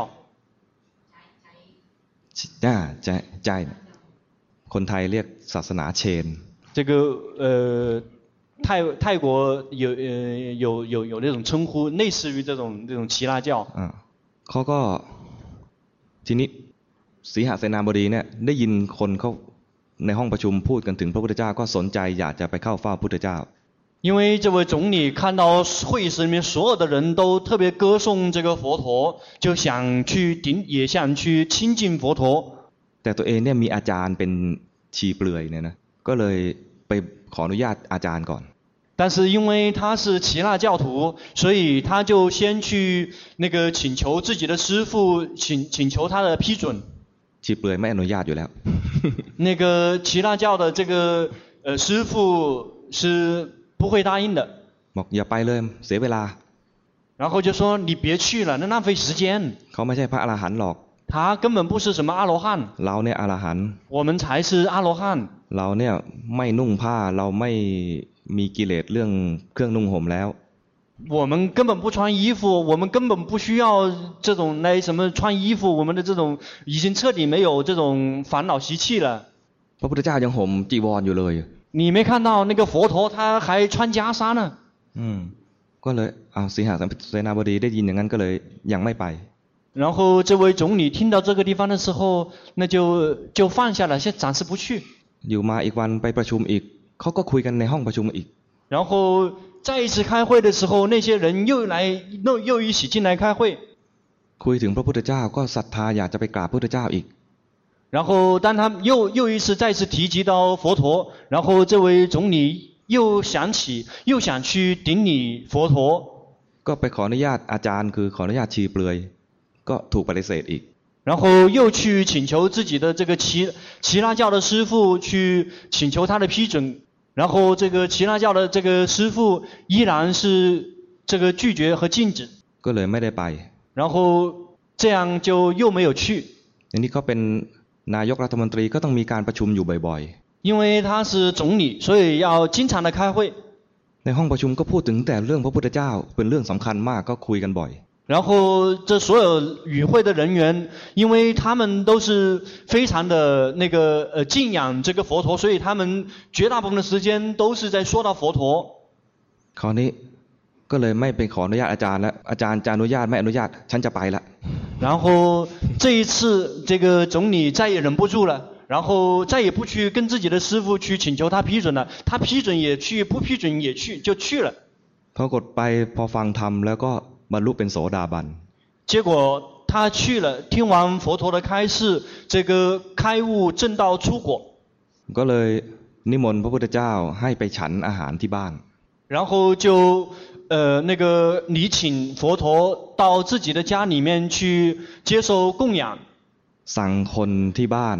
อ่าใช่ใช่คนไทยเรียกศาสนาเชน这个呃。泰泰国有呃有有有那种称呼，类似于这种这种耆拉教。 อ่าเขาก็ทีนี้สีหเสนาบดีเนี่ยได้ยินคนเขาในห้องประชุมพูดกันถึงพระพุทธเจ้าก็สนใจอยากจะไปเข้าเฝ้าพระพุทธเจ้า因为这位总理看到会议室里面所有的人都特别歌颂这个佛陀，就想去顶，也想去亲近佛陀。 แต่ตัวเองเนี่ยมีอาจารย์เป็นชีเปลือยเนี่ยนะก็เลยไปขออนุญาตอาจารย์ก่อน但是因为他是耆拉教徒，所以他就先去那个请求自己的师父，请请求他的批准。 ชีเปลือยไม่อนุญาตอยู่แล้ว那个耆拉教的这个呃师父是不会答应的。 บอกอย่าไปเลยเสียเวลา然后就说你别去了，那浪费时间。 เขาไม่ใช่พระอรหันต์หรอก他根本不是什么阿罗汉。 เราเนี่ยอรหันต์我们才是阿罗汉。 เราเนี่ยไม่นุ่งผ้าเราไม่มีกิเลสเรื่องเครื่องนุ่งห่มแล้ว我们根本不穿衣服，我们根本不需要这种来什么穿衣服，我们的这种已经彻底没有这种烦恼习气了。 พระพุทธเจ้ายังห่มจีวรอยู่เลย你没看到那个佛陀他还穿袈裟呢？ อืมก็เลยอ้าวสีหเสนาบดีได้ยินอย่างนั้นก็เลยยังไม่ไป然后这位总理听到这个地方的时候，那就就放下了，先暂时不去。 อยู่มาอีกวันไปประชุมอีกเขาก็คุยกันในห้องประชุมอีก然后再一次开会的时候，那些人又来又又一起进来开会。 คุยถึงพระพุทธเจ้าก็ศรัทธาอยากจะไปกราบพระพุทธเจ้าอีก然后当他又又一次再次提及到佛陀，然后这位总理又想起又想去顶礼佛陀， ก็ไปขออนุญาตอาจารย์คือขออนุญาตชีเปลือยก็ถูกปฏิเสธอีก然后又去请求自己的这个耆耆拉教的师父去请求他的批准，然后这个耆拉教的这个师父依然是这个拒绝和禁止， ก็เลยไม่ได้ไป然后这样就又没有去。 อันนี้เขาเป็นนายกรัฐมนตรีก็ต้องมีการประชุมอยู่บ่อยๆ因为他是总理，所以要经常的开会。 ในห้องประชุมก็พูดถึงแต่เรื่องพระพุทธเจ้าเป็นเรื่องสำคัญมากก็คุยกันบ่อย然后这所有与会的人员，因为他们都是非常的那个呃敬仰这个佛陀，所以他们绝大部分的时间都是在说到佛陀。 คราวนี้ก็เลยไม่ไปขออนุญาตอาจารย์แล้วอาจารย์จะอนุญาตไม่อนุญาตฉันจะไปละ然后这一次这个总理再也忍不住了，然后再也不去跟自己的师父去请求他批准了，他批准也去，不批准也去，就去了。 ปรากฏไปพอฟังธรรมแล้วก็บรรลุเป็นโสดาบัน结果他去了，听完佛陀的开示，这个开悟正道出果。 ก็เลยนิมนต์พระพุทธเจ้าให้ไปฉันอาหารที่บ้าน然后就呃那个礼请佛陀到自己的家里面去接受供养。 สั่งคนที่บ้าน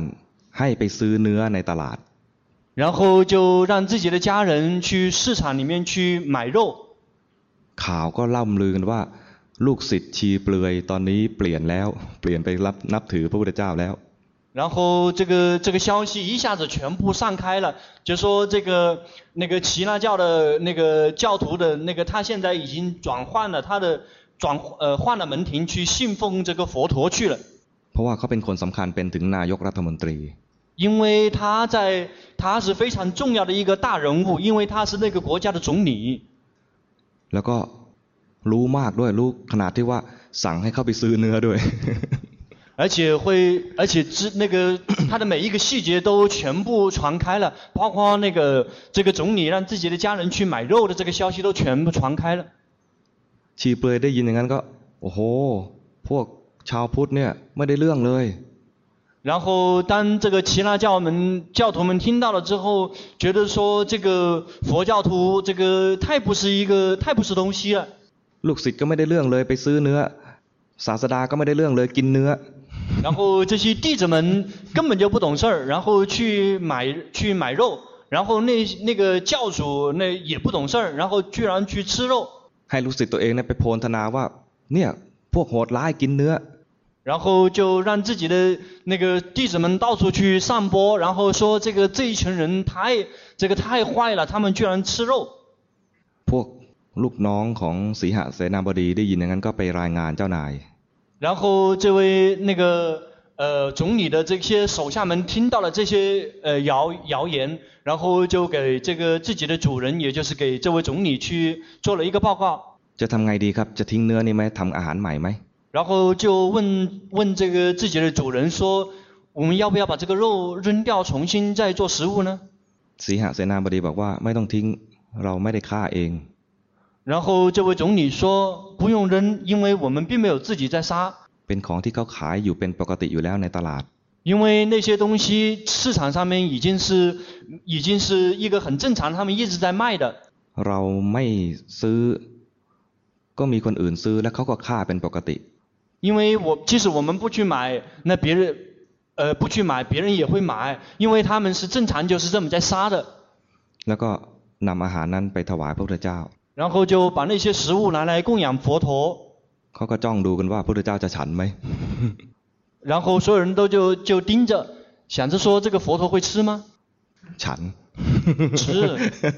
ให้ไปซื้อเนื้อในตลาด然后就让自己的家人去市场里面去买肉。 ข่าวก็ล่ำลือกันว่าลูกศิษย์ชีเปลือยตอนนี้เปลี่ยนแล้วเปลี่ยนไปรับนับถือพระพุทธเจ้าแล้ว然后这个这个消息一下子全部散开了，就说这个那个耆那教的那个教徒的那个他现在已经转换了他的转呃换了门庭去信奉这个佛陀去了。 เพราะว่าเขาเป็นคนสำคัญเป็นถึงนายกรัฐมนตรี因为他在他是非常重要的一个大人物，因为他是那个国家的总理。 แล้วก็รู้มากด้วยรู้ขนาดที่ว่าสั่งให้เข้าไปซื้อเนื้อด้วย而且会，而且知那个他的每一个细节都全部传开了，包括那个这个总理让自己的家人去买肉的这个消息都全部传开了。 ชีเปลือยได้ยินอย่างนั้นก็โอ้โหพวกชาวพุทธเนี่ยไม่ได้เรื่องเลย然后当这个耆那教们教徒们听到了之后，觉得说这个佛教徒这个太不是一个太不是东西了。 ลูกศิษย์ก็ไม่ได้เรื่องเลยไปซื้อเนื้อศาสดาก็ไม่ได้เรื่องเลยกินเนื้อ然后这些弟子们根本就不懂事儿，然后去买去买肉，然后那那个教主那也不懂事儿，然后居然去吃肉。 ให้ลูกศิษย์ตัวเองเนี่ยไปโพลธนาว่าเนี่ยพวกโหดร้ายกินเนื้อ然后就让自己的那个弟子们到处去散播，然后说这个这一群人太这个太坏了，他们居然吃肉。 พวกลูกน้องของสีหเสนาบดีได้ยินอย่างนั้นก็ไปรายงานเจ้านาย然后这位那个呃总理的这些手下们听到了这些呃谣谣言，然后就给这个自己的主人，也就是给这位总理去做了一个报告。 จะทำไงดีครับจะทิ้งเนื้อนี่ไหมทำอาหารใหม่ไหม然后就问问这个自己的主人说，我们要不要把这个肉扔掉，重新再做食物呢？ สีหเสนาบดีบอกว่าไม่ต้องทิ้งเราไม่ได้ฆ่าเอง然后这位总理说不用扔，因为我们并没有自己在杀。 เป็นของที่เขาขายอยู่เป็นปกติอยู่แล้วในตลาด因为那些东西市场上面已经是已经是一个很正常，他们一直在卖的。 เราไม่ซื้อก็มีคนอื่นซื้อและเขาก็ฆ่าเป็นปกติ因为我即使我们不去买，那别人呃不去买，别人也会买，因为他们是正常就是这么在杀的。 แล้วก็นำอาหารนั้นไปถวายพระพุทธเจ้า然后就把那些食物拿来供养佛陀。 เขาก็จ้องดูกันว่าพระพุทธเจ้าจะฉันไหม然后所有人都就就盯着，想着说这个佛陀会吃吗？ ฉัน吃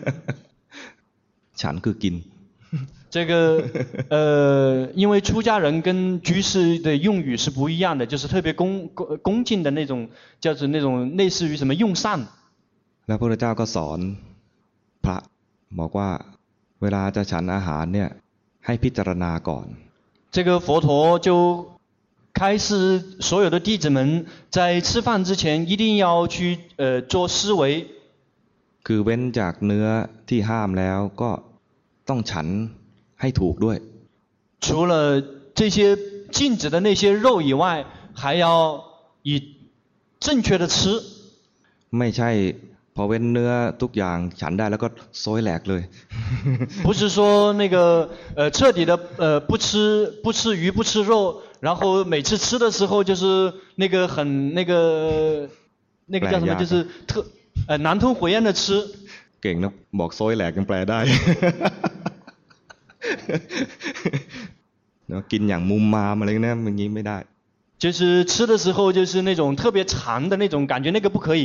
ฉันคือกิน这个呃，因为出家人跟居士的用语是不一样的，就是特别恭恭恭敬的那种，叫做那种类似于什么用膳。 แล้วพระพุทธเจ้าก็สอนพระบอกว่าเวลาจะฉันอาหารเนี่ยให้พิจารณาก่อน这个佛陀就开示所有的弟子们在吃饭之前一定要去呃做思维。 คือเว้นจากเนื้อที่ห้ามแล้วก็ต้องฉันให้ถูกด้วย除了这些禁止的那些肉以外，还要以正确的吃。 ไม่ใช่พอเว้นเนื้อทุกอย่างฉันได้แล้วก็โซยแหลกเลย不是说那个呃彻底的呃不吃不吃鱼不吃肉，然后每次吃的时候就是那个很那个那个叫什么，就是特呃南吞回咽的吃。 เก่งนะบอกโซยแหลกยังแปลได้กินอย่างมุมมามอะไรนะอย่างนี้ไม่ได้就是吃的时候就是那种特别长的那种感觉，那个不可以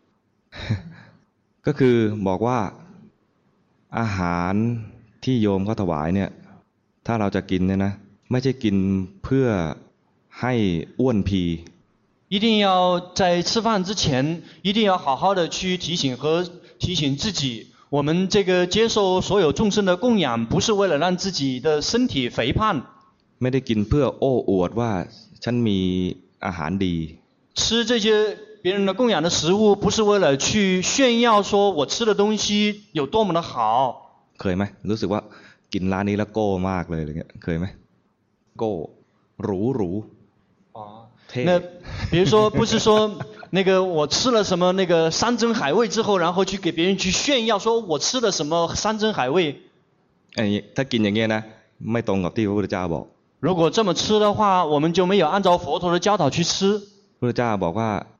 ก็คือบอกว่าอาหารที่โยมเขาถวายเนี่ยถ้าเราจะกินเนี่ยนะไม่ใช่กินเพื่อให้อ้วนพี一定要在吃饭之前一定要好好的去提醒和提醒自己，我们这个接受所有众生的供养不是为了让自己的身体肥胖， ไม่ได้กินเพื่อโอ้อวดว่าฉันมีอาหารดี吃这些别人的供养的食物不是为了去炫耀说我吃的东西有多么的好。 เคยไหมรู้สึกว่ากินร้านนี้แล้วโก้มากเลยอะไรเงี้ยเคยไหมโก้หรูหรู哦，那比如说不是说那个我吃了什么那个山珍海味之后，然后去给别人去炫耀说我吃了什么山珍海味。 ไอ้ถ้ากินอย่างเงี้ยนะไม่ตรงกับที่พระพุทธเจ้าบอก如果这么吃的话，我们就没有按照佛陀的教导去吃。 พระพุทธเจ้าบอกว่า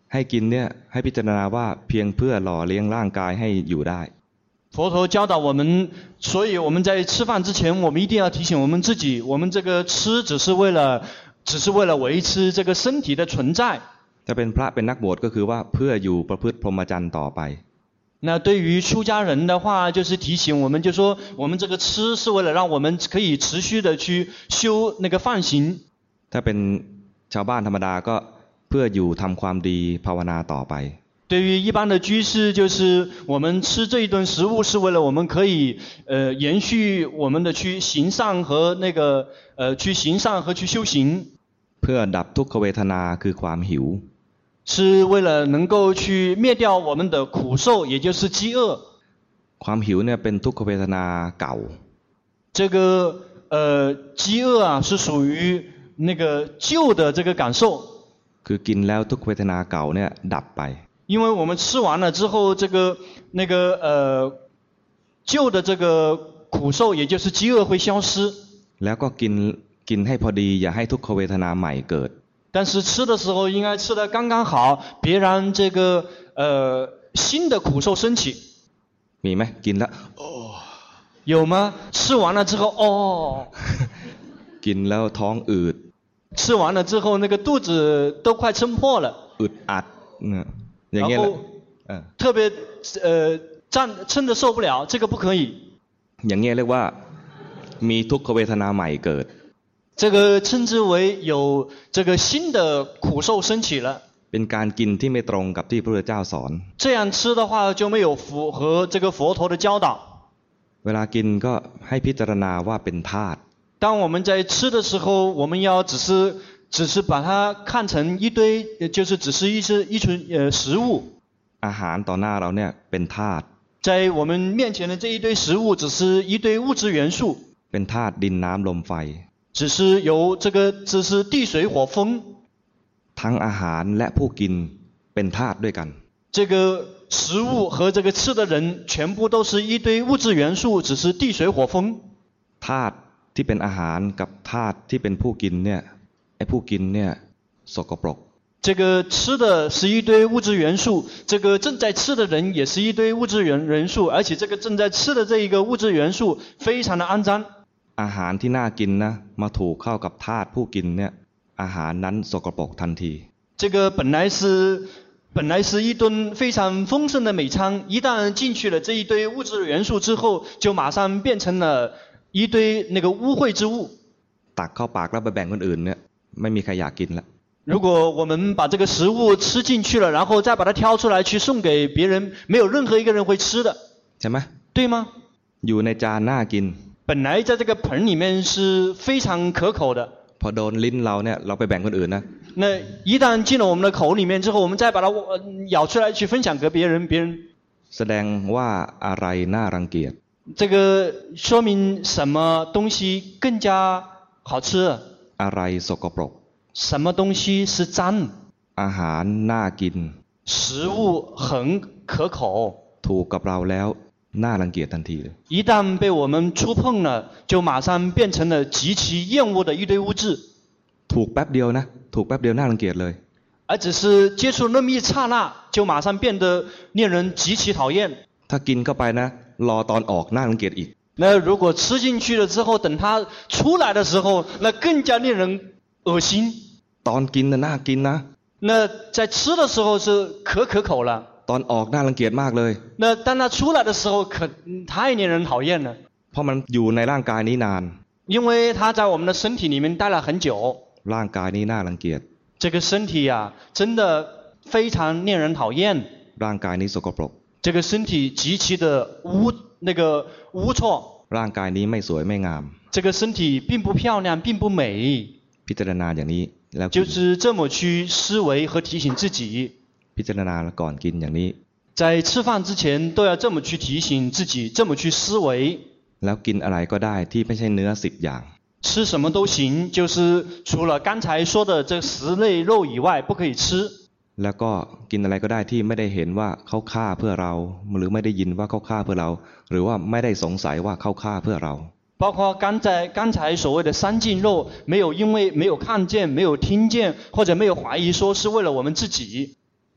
ให้กินเนี่ยให้พิจารณาว่าเพียงเพื่อหล่อเลี้ยงร่างกายให้อยู่ได้佛陀教导我们，所以我们在吃饭之前，我们一定要提醒我们自己，我们这个吃只是为了，只是为了维持这个身体的存在。 ถ้าเป็นพระเป็นนักบวชก็คือว่าเพื่ออยู่ประพฤติพรหมจรรย์ต่อไป那对于出家人的话，就是提醒我们，就说我们这个吃是为了让我们可以持续的去修那个梵行。 ถ้าเป็นชาวบ้านธรรมดาก็เพื่ออยู่ทำความดีภาวนาต่อไป对于一般的居士，就是我们吃这一顿食物是为了我们可以呃延续我们的去行善和那个呃去行善和去修行。 เพื่อดับทุกขเวทนาคือความหิว是为了能够去灭掉我们的苦受，也就是饥饿。 ความหิวเนี่ยเป็นทุกขเวทนาเก่า这个呃饥饿啊是属于那个旧的这个感受。 คือกินแล้วทุกขเวทนาเก่าเนี่ยดับไป因为我们吃完了之后，这个那个呃旧的这个苦受，也就是饥饿会消失。 แล้วก็กินกินให้พอดีอย่าให้ทุกขเวทนาใหม่เกิด但是吃的时候应该吃得刚刚好，别让这个呃新的苦受升起。 มีไหมกินแล้ว有吗？吃完了之后哦กินแล้วท้องอืด吃完了之后那个肚子都快撑破了อึดอัดเนี่ยอย่างเงี้ยแหละ特别呃站撑得受不了，这个不可以。 อย่างเงี้ยเรียกว่ามีทุกขเวทนาใหม่เกิด这个称之为有这个新的苦受升起了。 เป็นการกินที่ไม่ตรงกับที่พระพุทธเจ้าสอน这样吃的话就没有符合这个佛陀的教导。 เวลากินก็ให้พิจารณาว่าเป็นธาตุ当我们在吃的时候，我们要只是只是把它看成一堆，就是只是一些一群呃食物。 อาหารต่อหน้าเราเนี่ยเป็นธาตุ在我们面前的这一堆食物，只是一堆物质元素。 เป็นธาตุดินน้ำลมไฟ只是由这个只是地水火风。 ทั้งอาหารและผู้กินเป็นธาตุด้วยกัน这个食物和这个吃的人全部都是一堆物质元素，只是地水火风。 ธาตุที่เป็นอาหารกับธาตุที่เป็นผู้กินเนี่ยไอ้ผู้กินเนี่ยสกปรก这个吃的是一堆物质元素，这个正在吃的人也是一堆物质元元素，而且这个正在吃的这一个物质元素非常的肮脏。 อาหารที่น่ากินนะมาถูกเข้ากับธาตุผู้กินเนี่ยอาหารนั้นสกปรกทันที这个本来是本来是一顿非常丰盛的美餐，一旦进去了这一堆物质元素之后，就马上变成了一堆那个污秽之物。 ตักเข้าปากแล้วไปแบ่งคนอื่นเนี่ยไม่มีใครอยากกินละ如果我们把这个食物吃进去了，然后再把它挑出来去送给别人，没有任何一个人会吃的， ใช่ไหม对吗？ อยู่ในจานน่ากิน本来在这个盆里面是非常可口的。 พอโดนลิ้นเราเนี่ยเราไปแบ่งคนอื่นนะ那一旦进了我们的口里面之后，我们再把它咬出来去分享给别人，别人แสดงว่าอะไรน่ารังเกียจ这个说明什么东西更加好吃อะไรสกปรก什么东西是脏อาหารน่ากิน食物很可口ถูกกับเราแล้วน่ารังเกียจทันทีเลย一旦被我们触碰了就马上变成了极其厌恶的一堆物质ถูกแป๊บเดียวนะถูกแป๊บเดียวน่ารังเกียจเลย而只是接触那么一刹那就马上变得令人极其讨厌ถ้ากินเข้าไปนะรอตอนออกน่ารังเกียจอีก那如果吃进去了之后等它出来的时候那更加令人恶心ตอนกินน่ะน่ากินนะ那在吃的时候是可可口了ตอนออกน่ารังเกียจมากเลย那当它出来的时候可太令人讨厌了เพราะมันอยู่ในร่างกายนี้นาน因为它在我们的身体里面待了很久ร่างกายนี้น่ารังเกียจ这个身体啊真的非常令人讨厌ร่างกายนี้สกปรก这个身体极其的污那个污浊ร่างกายนี้ไม่สวยไม่งาม这个身体并不漂亮并不美พิจารณาอย่างนี้แล้ว就是这么去思维和提醒自己พิจารณาก่อนกินอย่างนี้在吃饭之前都要这么去提醒自己这么去思维แล้วกินอะไรก็ได้ที่ไม่ใช่เนื้อสิบอย่าง吃什么都行就是除了刚才说的这十类肉以外不可以吃แล้วก็กินอะไรก็ได้ที่ไม่ได้เห็นว่าเขาฆ่าเพื่อเราหรือไม่ได้ยินว่าเขาฆ่าเพื่อเราหรือว่าไม่ได้สงสัยว่าเขาฆ่าเพื่อเรา包括刚才刚才所谓的三净肉没有因为没有看见没有听见或者没有怀疑说是为了我们自己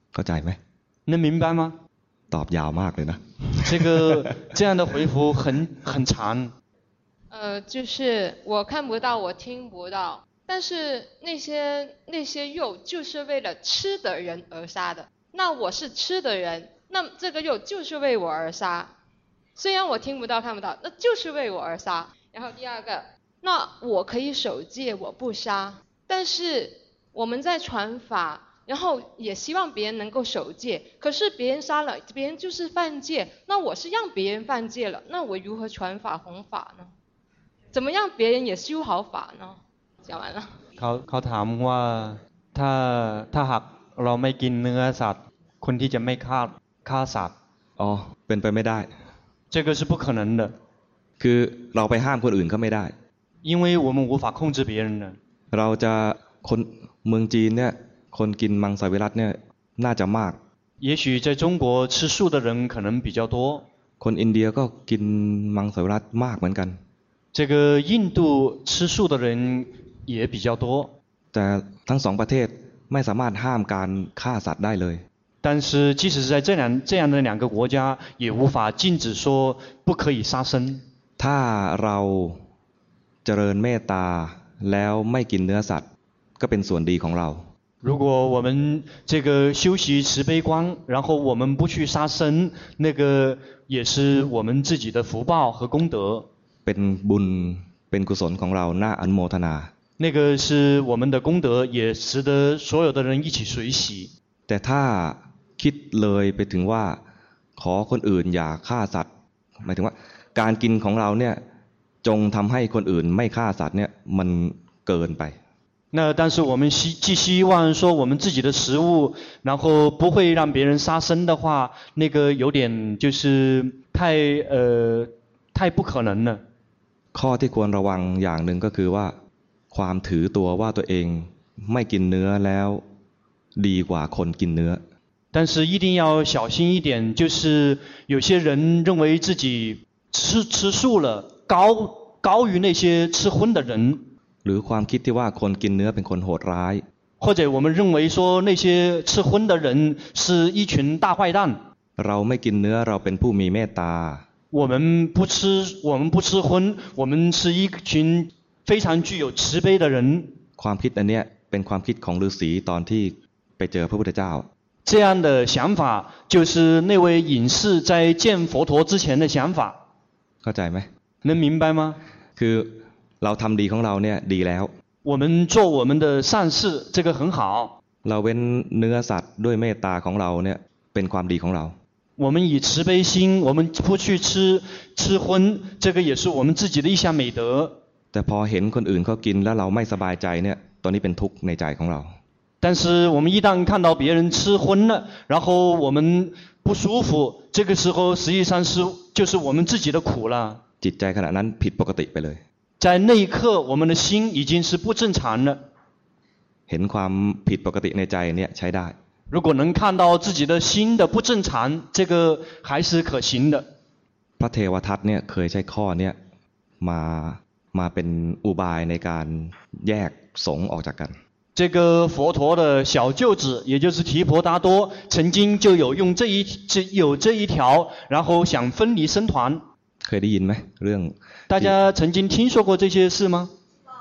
เข้าใจไหม能明白吗？ ตอบยาวมากเลยนะ这个这样的回复很很长。 呃，就是我看不到，我听不到，但是那些那些肉就是为了吃的人而杀的。那我是吃的人，那这个肉就是为我而杀。虽然我听不到看不到，那就是为我而杀。然后第二个，那我可以守戒，我不杀，但是我们在传法。然后也希望别人能够守戒，可是别人杀了，别人就是犯戒，那我是让别人犯戒了，那我如何传法弘法呢？怎么让别人也修好法呢？讲完了。 เขาเขาถามว่าถ้าถ้าหากเราไม่กินเนื้อสัตว์คนที่จะไม่ฆ่าฆ่าสัตว์อ๋อเป็นไปไม่ได้这个是不可能的คือเราไปห้ามคนอื่นเขาไม่ได้因为我们无法控制别人的เราจะคนเมืองจีนเนี่ยคนกินมังสวิรัติเนี่ยน่าจะมาก也许在中国吃素的人可能比较多คนอินเดียก็กินมังสวิรัติมากเหมือนกัน这个印度吃素的人也比较多แต่ทั้งสองประเทศไม่สามารถห้ามการฆ่าสัตว์ได้เลย但是即使是在这两这样的两个国家也无法禁止说不可以杀生ถ้าเราเจริญเมตตาแล้วไม่กินเนื้อสัตว์ก็เป็นส่วนดีของเรา如果我们这个修习慈悲观然后我们不去杀生那个也是我们自己的福报和功德เป็นบุญเป็นกุศลของเราน่าอนุโมทนา那个是我们的功德也值得所有的人一起随喜แต่ถ้าคิดเลยไปถึงว่าขอคนอื่นอย่าฆ่าสัตว์หมายถึงว่าการกินของเราเนี่ยจงทำให้คนอื่นไม่ฆ่าสัตว์เนี่ยมันเกินไป那但是我们希既希望说我们自己的食物然后不会让别人杀生的话那个有点就是太呃太不可能了ข้อที่ควรระวังอย่างหนึ่งก็คือว่าความถือตัวว่าตัวเองไม่กินเนื้อแล้วดีกว่าคนกินเนื้อ但是一定要小心一点就是有些人认为自己吃吃素了高高于那些吃荤的人หรือความคิดที่ว่าคนกินเนื้อเป็นคนโหดร้าย或者我们认为说那些吃荤的人是一群大坏蛋เราไม่กินเนื้อเราเป็นผู้มีเมตตา我们不吃我们不吃荤我们是一群非常具有慈悲的人ความคิดอันเนี้ยเป็นความคิดของฤาษีตอนที่ไปเจอพระพุทธเจ้า这样的想法就是那位隐士在见佛陀之前的想法เข้าใจไหม能明白吗คือเราทำดีของเราเนี่ยดีแล้ว我们做我们的善事这个很好เราเว้นเนื้อสัตว์ด้วยเมตตาของเราเนี่ยเป็นความดีของเรา我们以慈悲心我们不去吃吃荤这个也是我们自己的一项美德แต่พอเห็นคนอื่นเขากินแล้วเราไม่สบายใจเนี่ยตอนนี้เป็นทุกข์ในใจของเรา但是我们一旦看到别人吃荤了然后我们不舒服这个时候实际上是就是我们自己的苦了จิตใจขณะนั้นผิดปกติไปเลย在那一刻我们的心已经是不正常了เห็นความผิดปกติในใจเนี่ยใช้ได้如果能看到自己的心的不正常这个还是可行的พระเทวทัตเนี่ยเคยใช้ข้อเนี่ยมามาเป็นอุบายในการแยกสงฆ์ออกจากกัน这个佛陀的小舅子也就是提婆达多曾经就有用这一这有这一条然后想分离僧团เคยได้ยินไหมเรื่อง大家曾经听说过这些事吗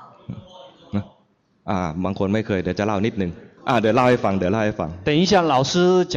อ่าบางคนไม่เคยเดี๋ยวจะเล่านิดนึงอ่าเดี๋ยวเล่าให้ฟังเดี๋ยวเล่าให้ฟัง等一下老师讲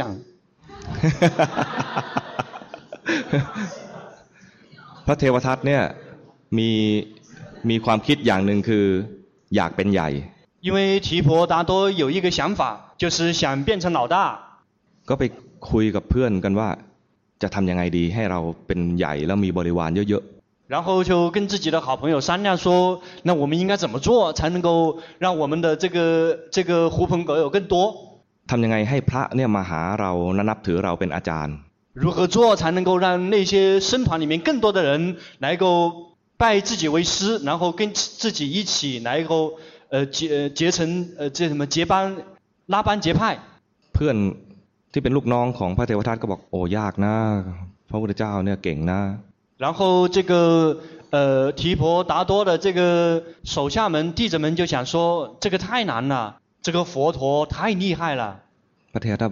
พระเทวทัตเนี่ยมีมีความคิดอย่างหนึ่งคืออยากเป็นใหญ่因为提婆达多有一个想法就是想变成老大ก็ไปคุยกับเพื่อนกันว่าจะทำยังไงดีให้เราเป็นใหญ่แล้วมีบริวารเยอะๆ然后就跟自己的好朋友商量说那我们应该怎么做才能够让我们的这个这个狐朋狗友更多ทำยังไงให้พระเนี่ยมาหาเรานับถือเราเป็นอาจารย์如何做才能够让那些僧团里面更多的人来够拜自己为师然后跟自己一起来够呃结结成呃这什么结班拉班结派เพื่อนที่เป็นลูกน้องของพระเทวทัตก็บอกโอ้ยากนะพระพุทธเจ้าเนี่ยเก่งนะ然后这个呃提婆达多的这个手下们弟子们就想说这个太难了这个佛陀太厉害了พระเทวทัตบอก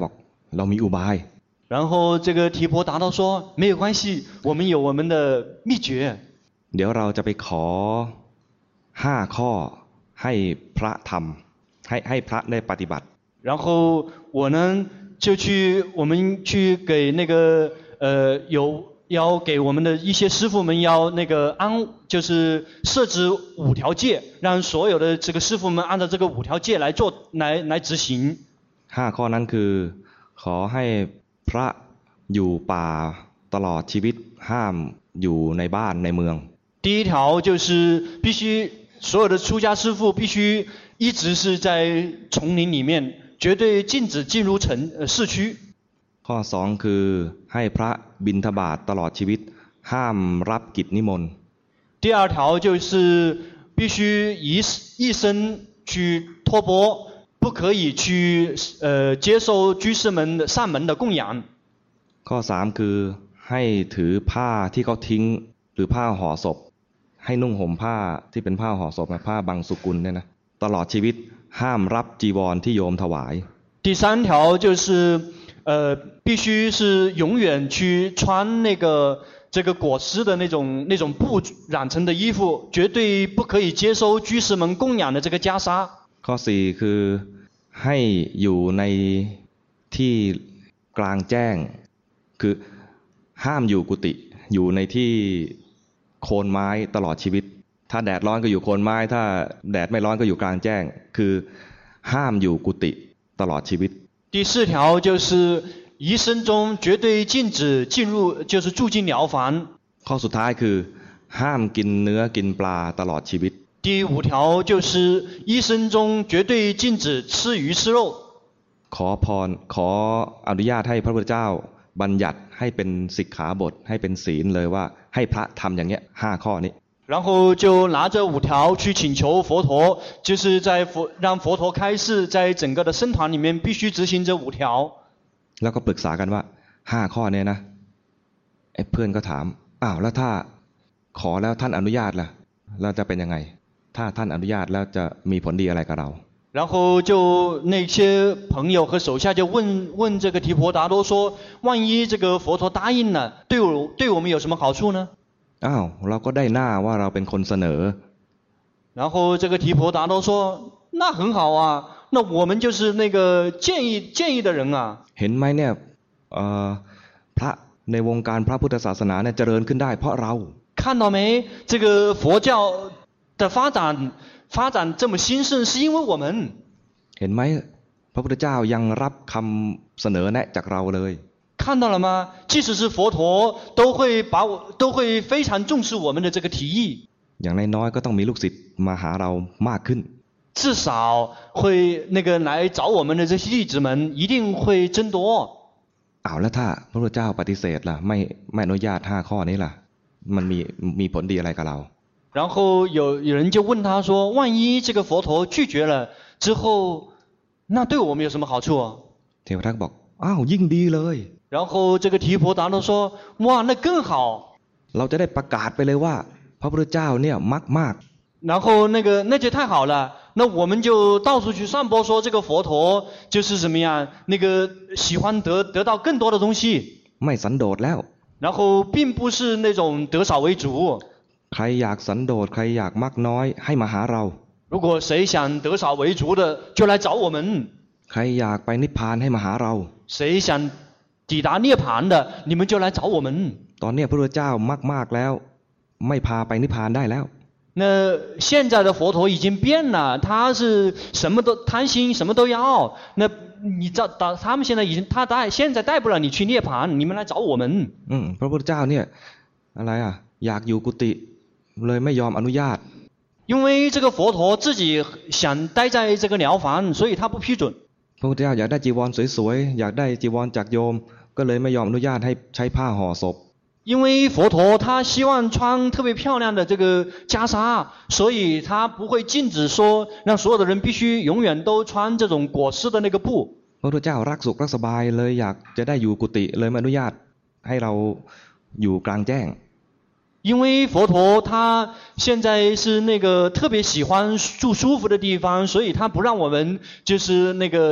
เรามีอุบาย然后这个提婆达多说没有关系，我们有我们的秘诀。 เดี๋ยวเราจะไปขอห้าข้อให้พระทำให้ให้พระได้ปฏิบัติ然后我呢就去我们去给那个呃有要给我们的一些师傅们要那个安就是设置五条戒，让所有的这个师傅们按照这个五条戒来做来来执行。 ห้าข้อนั้นคือขอให้พระอยู่ป่าตลอดชีวิตห้ามอยู่ในบ้านในเมือง第一条就是必须所有的出家师父必须一直是在丛林里面，绝对禁止进入城呃市区。 ข้อสองคือให้พระบิณฑบาตตลอดชีวิตห้ามรับกิจนิมนต์第二条就是必须一一生去托钵，不可以去呃接受居士们的上门的供养。 ข้อสามคือให้ถือผ้าที่เขาทิ้งหรือผ้าห่อศพให้นุ่งห่มผ้าที่เป็นผ้าห่อศพนะผ้าบังสุกุลเนี่ยนะตลอดชีวิตห้ามรับจีวรที่โยมถวาย第三条就是呃必须是永远去穿那个这个裹尸的那种那种布染成的衣服，绝对不可以接收居士们供养的这个袈裟。 ข้อสี่คือให้อยู่ในที่กลางแจ้งคือห้ามอยู่กุฏิอยู่ในที่โคนไม้ตลอดชีวิตถ้าแดดร้อนก็อยู่โคนไม้ถ้าแดดไม่ร้อนก็อยู่กลางแจ้งคือห้ามอยู่กุฏิตลอดชีวิต第四条就是一生中绝对禁止进入就是住进寮房。 ข้อสุดท้ายคือห้ามกินเนื้อกินปลาตลอดชีวิต第五条就是一生中绝对禁止吃鱼吃肉。 ขอพรขออนุญาตให้พระพุทธเจ้าบัญญัติให้เป็นสิกขาบทให้เป็นศีลเลยว่าให้พระทำอย่างเงี้ยห้าข้อนี้然后就拿着五条去请求佛陀，就是在佛让佛陀开示，在整个的僧团里面必须执行这五条。 แล้วก็ปรึกษากันว่าห้าข้อเนี้ยนะไอ้เพื่อนก็ถามอ้าวแล้วถ้าขอแล้วท่านอนุญาตล่ะเราจะเป็นยังไงถ้าท่านอนุญาตแล้วจะมีผลดีอะไรกับเรา然后就那些朋友和手下就问问这个提婆达多说，万一这个佛陀答应了，对我对我们有什么好处呢？ อ้าวเราก็ได้หน้าว่าเราเป็นคนเสนอ然后这个提婆达多说，那很好啊，那我们就是那个建议建议的人啊。 เห็นไหมเนี่ยเอ่อพระในวงการพระพุทธศาสนาเนี่ยเจริญขึ้นได้เพราะเรา看到没？这个佛教的发展发展这么兴盛，是因为我们。 เห็นไหมพระพุทธเจ้ายังรับคำเสนอแนะจากเราเลย看到了吗？即使是佛陀，都会把我都会非常重视我们的这个提议。 อย่างน้อยๆก็ต้องมีลูกศิษย์มาหาเรามากขึ้น至少会那个来找我们的这些弟子们一定会增多。 อ้าวแล้วถ้าพระพุทธเจ้าปฏิเสธล่ะไม่ไม่อนุญาตห้าข้อนี้ล่ะมันมีมีผลดีอะไรกับเรา然后有有人就问他说，万一这个佛陀拒绝了之后，那对我们有什么好处啊？ เทวทัตบอกอ้าวยิ่งดีเลย然后这个提婆达多说，哇，那更好。 เราจะได้ประกาศไปเลยว่าพระพุทธเจ้าเนี่ยมักมาก然后那个那就太好了，那我们就到处去散播说这个佛陀就是什么样，那个喜欢得得到更多的东西， ไม่สันโดษแล้ว然后并不是那种得少为主。 ใครอยากสันโดษใครอยากมักน้อยให้มาหาเรา如果谁想得少为主的，就来找我们； ใครอยากไปนิพพานให้มาหาเรา谁想抵达涅槃的，你们就来找我们。 ตอนเนี้ยพระพุทธเจ้ามากมากแล้วไม่พาไปนิพพานได้แล้ว那现在的佛陀已经变了，他是什么都贪心，什么都要。那你知道，他们现在已经他带现在带不了你去涅槃，你们来找我们。 อืมพระพุทธเจ้าเนี่ยอะไรอ่ะอยากอยู่กุฏิเลยไม่ยอมอนุญาต因为这个佛陀自己想待在这个寮房，所以他不批准。 พระพุทธเจ้าอยากได้จีวรสวยๆอยากได้จีวรจากโยมก็เลยไม่ยอมอนุญาตให้ใช้ผ้าห่อศพ因为佛陀他希望穿特别漂亮的这个袈裟，所以他不会禁止说让所有的人必须永远都穿这种裹尸的那个布。 พระพุทธเจ้ารักสุขรักสบายเลยอยากจะได้อยู่กุฏิเลยไม่อนุญาตให้เราอยู่กลางแจ้ง因为佛陀他现在是那个特别喜欢住舒服的地方，所以他不让我们就是那个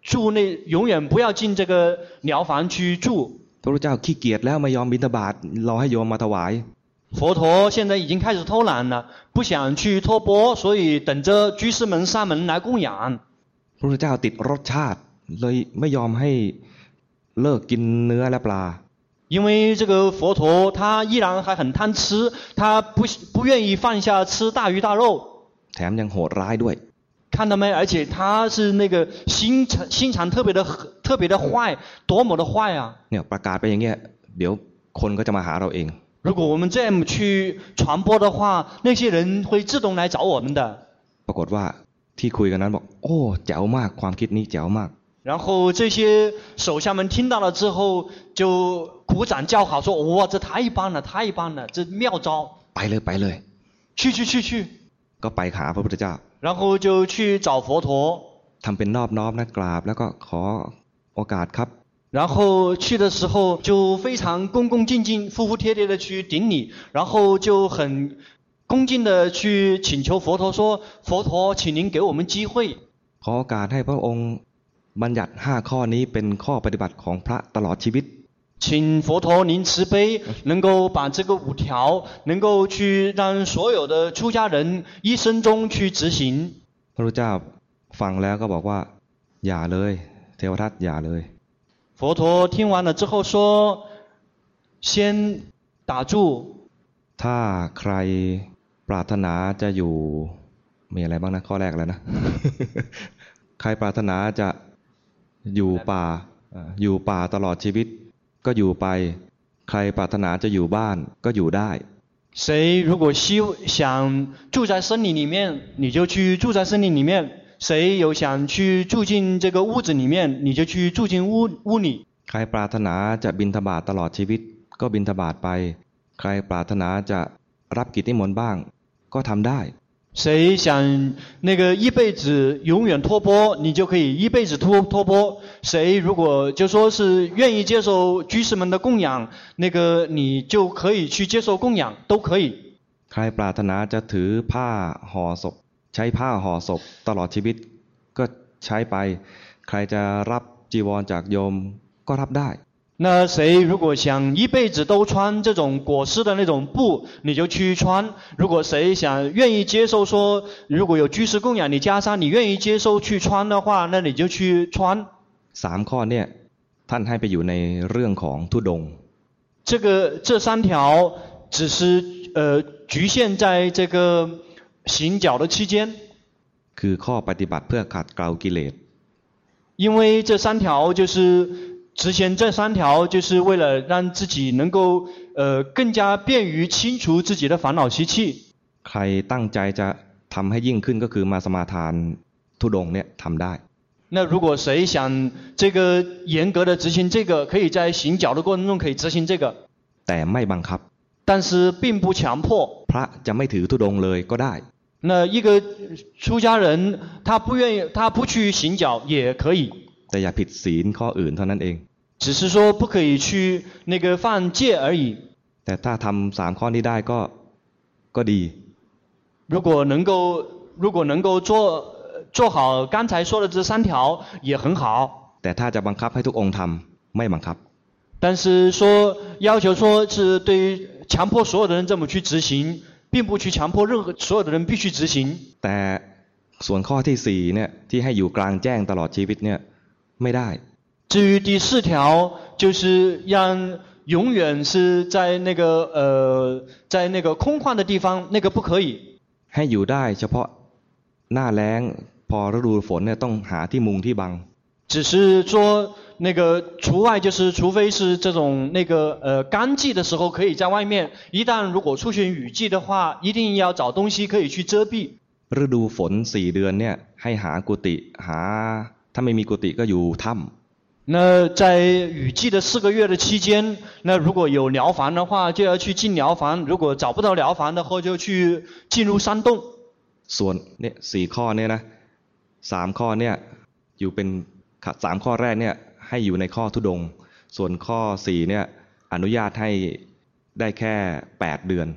住那永远不要进这个寮房去住。 พระพุทธเจ้าขี้เกียจแล้วไม่ยอมบิณฑบาตเราให้โยมมาถวาย佛陀现在已经开始偷懒了，不想去托钵，所以等着居士们上门来供养。 พระพุทธเจ้าติดรสชาติเลยไม่ยอมให้เลิกกินเนื้อและปลา因为这个佛陀他依然还很贪吃，他不不愿意放下吃大鱼大肉。 แถมยังโหดร้ายด้วย看到没？而且他是那个心肠心肠特别的特别的坏，多么的坏啊！ เนี่ยประกาศไปอย่างเงี้ยเดี๋ยวคนก็จะมาหาเราเอง如果我们这样去传播的话，那些人会自动来找我们的。 ปรากฏว่าที่คุยกันนั้นบอกโอ้แจ๋วมากความคิดนี้แจ๋วมาก然后这些手下们听到了之后，就鼓掌叫好，说：“哇，这太棒了，太棒了，这妙招！” ไปเลยไปเลย去去去去， ก็ไปหาพระพุทธเจ้า然后就去找佛陀。 ทำเป็นนอบน้อมนะกราบแล้วก็ขอโอกาสครับ然后去的时候就非常恭恭敬敬、服服帖帖的去顶礼，然后就很恭敬的去请求佛陀说：“佛陀，请您给我们机会。” ขอโอกาสให้พระองค์บัญญัติห้าข้อนี้เป็นข้อปฏิบัติของพระตลอดชีวิต请佛陀您慈悲，能够把这个五条，能够去让所有的出家人一生中去执行。 พระพุทธเจ้าฟังแล้วก็บอกว่าอย่าเลยเทวทัตอย่าเลย佛陀听完了之后说：“先打住。 ถ้าใครปรารถนาจะอยู่มีอะไรบ้างนะข้อแรกแล้วนะ ใครปรารถนาจะอยู่ป่าอยู่ป่าตลอดชีวิตก็อยู่ไปใครปรารถนาจะอยู่บ้านก็อยู่ได้谁如果希想住在森林里面，你就去住在森林里面；谁有想去住进这个屋子里面，你就去住进屋屋里。 ใครปรารถนาจะบิณฑบาตตลอดชีวิตก็บิณฑบาตไปใครปรารถนาจะรับกิจนิมนต์บ้างก็ทำได้谁想那个一辈子永远托钵，你就可以一辈子托托钵。谁如果就说是愿意接受居士们的供养，那个你就可以去接受供养，都可以。 ใครปรารถนาจะถือผ้าห่อศพใช้ผ้าห่อศพตลอดชีวิตก็ใช้ไปใครจะรับจีวรจากโยมก็รับได้那谁如果想一辈子都穿这种裹尸的那种布，你就去穿；如果谁想愿意接受说，如果有居士供养你袈裟，你愿意接受去穿的话，那你就去穿。 สามข้อเนี่ยท่านให้ไปอยู่ในเรื่องของธุดงค์这个这三条只是呃局限在这个行脚的期间， คือข้อปฏิบัติเพื่อขัดเกลากิเลส因为这三条就是之前这三条就是为了让自己能够呃更加便于清除自己的烦恼习气。 ใครตั้งใจจะทำให้ยิ่งขึ้นก็คือมาสมาทานธุดงค์เนี่ยทำได้那如果谁想这个严格的执行这个，可以在行脚的过程中可以执行这个， แต่ไม่บังคับ但是并不强迫。 พระจะไม่ถือธุดงค์เลยก็ได้那一个出家人他不愿意，他不去行脚也可以。 แต่อย่าผิดศีลข้ออื่นเท่านั้นเอง只是说不可以去那个犯戒而已。 แต่ถ้าทำสามข้อนี้ได้ก็ก็ดี如果能够如果能够做做好刚才说的这三条也很好。 แต่ถ้าจะบังคับให้ทุกองค์ทำไม่บังคับ但是说要求说是对于强迫所有的人这么去执行，并不去强迫任何所有的人必须执行。 แต่ส่วนข้อที่สี่เนี่ยที่ให้อยู่กลางแจ้งตลอดชีวิตเนี่ยไม่ได้至于第四条，就是让永远是在那个呃，在那个空旷的地方，那个不可以。 ให้อยู่ได้เฉพาะหน้าแล้งพอฤดูฝนเนี่ยต้องหาที่มุงที่บัง只是说那个除外，就是除非是这种那个呃干季的时候可以在外面，一旦如果出现雨季的话，一定要找东西可以去遮蔽。 ฤดูฝนสี่เดือนเนี่ยให้หากุฏิหาถ้าไม่มีกุฏิก็อยู่ถ้ำ那在雨季的四个月的期间，那如果有寮房的话，就要去进寮房；如果找不到寮房的话，就去进入山洞。 ส่วนเนี่ยสี่ข้อเนี่ยนะสามข้อเนี่ยอยู่เป็นสามข้อแรกเนี่ยให้อยู่ในข้อธุดงค์ส่วนข้อสี่เนี่ยอนุญาตให้ได้แค่แปดเดือน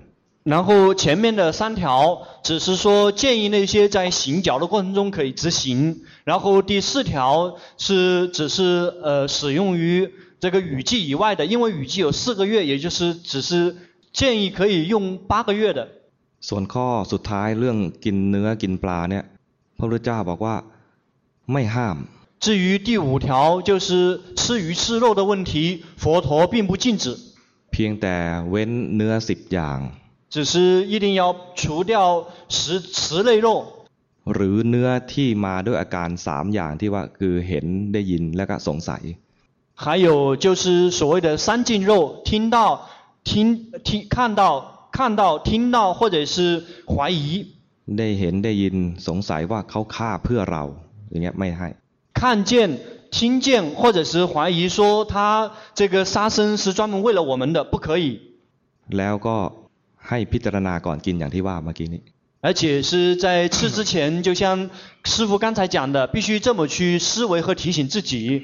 然后前面的三条只是说建议那些在行脚的过程中可以执行，然后第四条是只是呃使用于这个雨季以外的，因为雨季有四个月，也就是只是建议可以用八个月的。 ส่วนข้อสุดท้ายเรื่องกินเนื้อกินปลาเนี่ยพระพุทธเจ้าบอกว่าไม่ห้าม至于第五条就是吃鱼吃肉的问题，佛陀并不禁止， เพียงแต่เว้นเนื้อสิบอย่าง只是一定要除掉十十类肉， หรือเนื้อที่มาด้วยอาการสามอย่างที่ว่าคือเห็นได้ยินและก็สงสัย还有就是所谓的三净肉，听到、听听看到、看到、听到，或者是怀疑。 ได้เห็นได้ยินสงสัยว่าเขาฆ่าเพื่อเราอย่างเงี้ยไม่ให้看见、听见，或者是怀疑说他这个杀生是专门为了我们的，不可以。 แล้วก็ให้พิจารณาก่อนกินอย่างที่ว่าเมื่อกี้นี้而且是在吃之前，就像师父刚才讲的，必须这么去思维和提醒自己。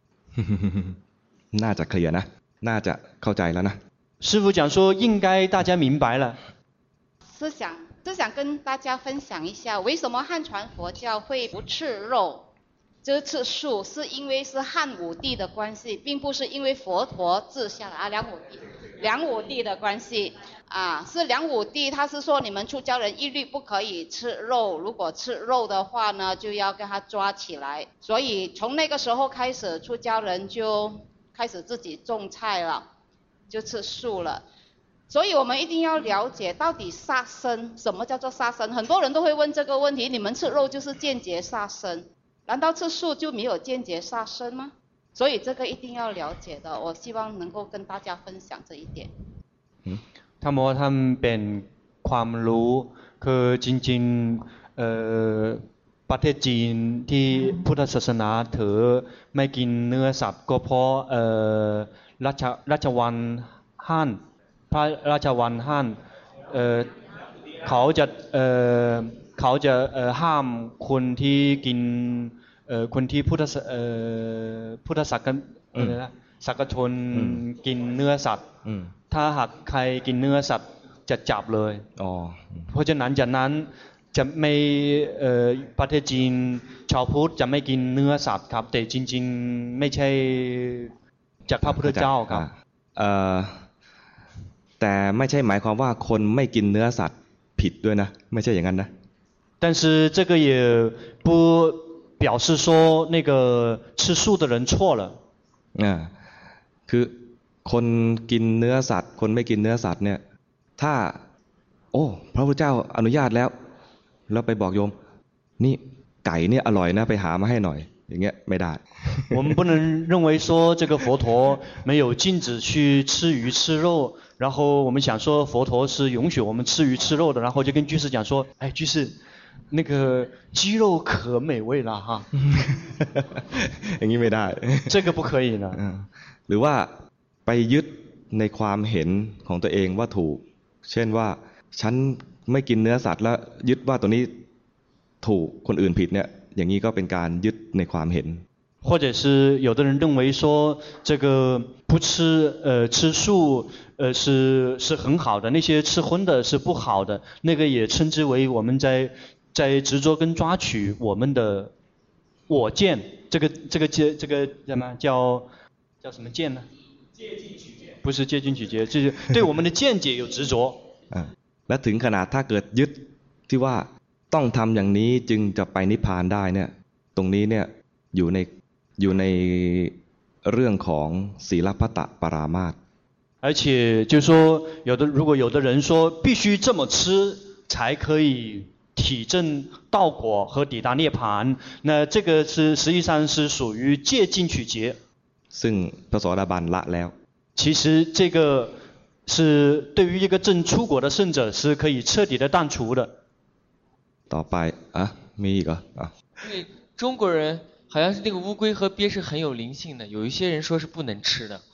น่าจะเคลียร์นะน่าจะเข้าใจแล้วนะ师父讲说，应该大家明白了。 思想是想跟大家分享一下，为什么汉传佛教会不吃肉，就是吃素，是因为是汉武帝的关系，并不是因为佛陀治下来啊，梁武帝，梁武帝的关系啊，是梁武帝他是说你们出家人一律不可以吃肉，如果吃肉的话呢，就要跟他抓起来，所以从那个时候开始，出家人就开始自己种菜了，就吃素了。 所以我们一定要了解到底杀生，什么叫做杀生？很多人都会问这个问题：你们吃肉就是间接杀生，难道吃素就没有间接杀生吗？所以这个一定要了解的，我希望能够跟大家分享这一点。 ท่านบอกว่าท่านเป็นความรู้คือจริงๆเอ่อประเทศจีนที่พุทธศาสนาถือไม่กินเนื้อสัตว์ก็เพราะเอ่อราชราชวังฮั่น พระราชวังฮั่นเอ่อเขาจะเอ่อเขาจะเอ่อห้ามคนที่กินเอ่อคนที่พุทธเอ่อพุทธศักดิ์อะไรนะศักดิ์ชนกินเนื้อสัตว์ถ้าหากใครกินเนื้อสัตว์จะจับเลยเพราะฉะนั้นจากนั้นจะไม่เอ่อประเทศจีนชาวพุทธจะไม่กินเนื้อสัตว์ครับแต่จริงๆไม่ใช่จากพระพุทธเจ้าครับเอ่อ แต่ไม่ใช่หมายความว่าคนไม่กินเนื้อสัตว์ผิดด้วยนะไม่ใช่อย่างนั้นนะ但是这个也不表示说那个吃素的人错了อ่าคือคนกินเนื้อสัตว์คนไม่กินเนื้อสัตว์เนี่ยถ้าโอ้พระพุทธเจ้าอนุญาตแล้วแล้วไปบอกโยมนี่ไก่เนี่ยอร่อยนะไปหามาให้หน่อยอย่างเงี้ยไม่ได้我们不能认为说这个佛陀没有禁止去吃鱼吃肉然后我们想说佛陀是允许我们吃鱼吃肉的然后就跟居士讲说哎居士那个鸡肉可美味了哈อย่างนี้ไม่ได้这个不可以呢หรือว่าไปยึดในความเห็นของตัวเองว่าถูกเช่นว่าฉันไม่กินเนื้อสัตว์แล้วยึดว่าตัวนี้ถูกคนอื่นผิดเนี่ยอย่างนี้ก็เป็นการยึดในความเห็น或者是有的人认为说这个不吃呃吃素呃是是很好的那些吃荤的是不好的那个也称之为我们在在执着跟抓取我们的我见这个这个这这个什么叫叫什么见呢借尽取见不是借尽取见就是对我们的见解有执着嗯และถึงขนาดถ้าเกิดยึดที่ว่าต้องทำอย่างนี้จึงจะไปนิพพานได้เนี่ยตรงนี้เนี่ยอยู่ในอยู่ในเรื่องของศีลพัตตปรามาส而且就说有的如果有的人说必须这么吃才可以体证道果和抵达涅槃那这个是实际上是属于戒禁取劫ซึ่งพระโสดาบันละแล้ว其实这个是对于一个正出果的圣者是可以彻底的断除的ต่อไปอ่ะมีอีกเหรออ่ะ因为中国人好像是那个乌龟和鳖是很有灵性的有一些人说是不能吃的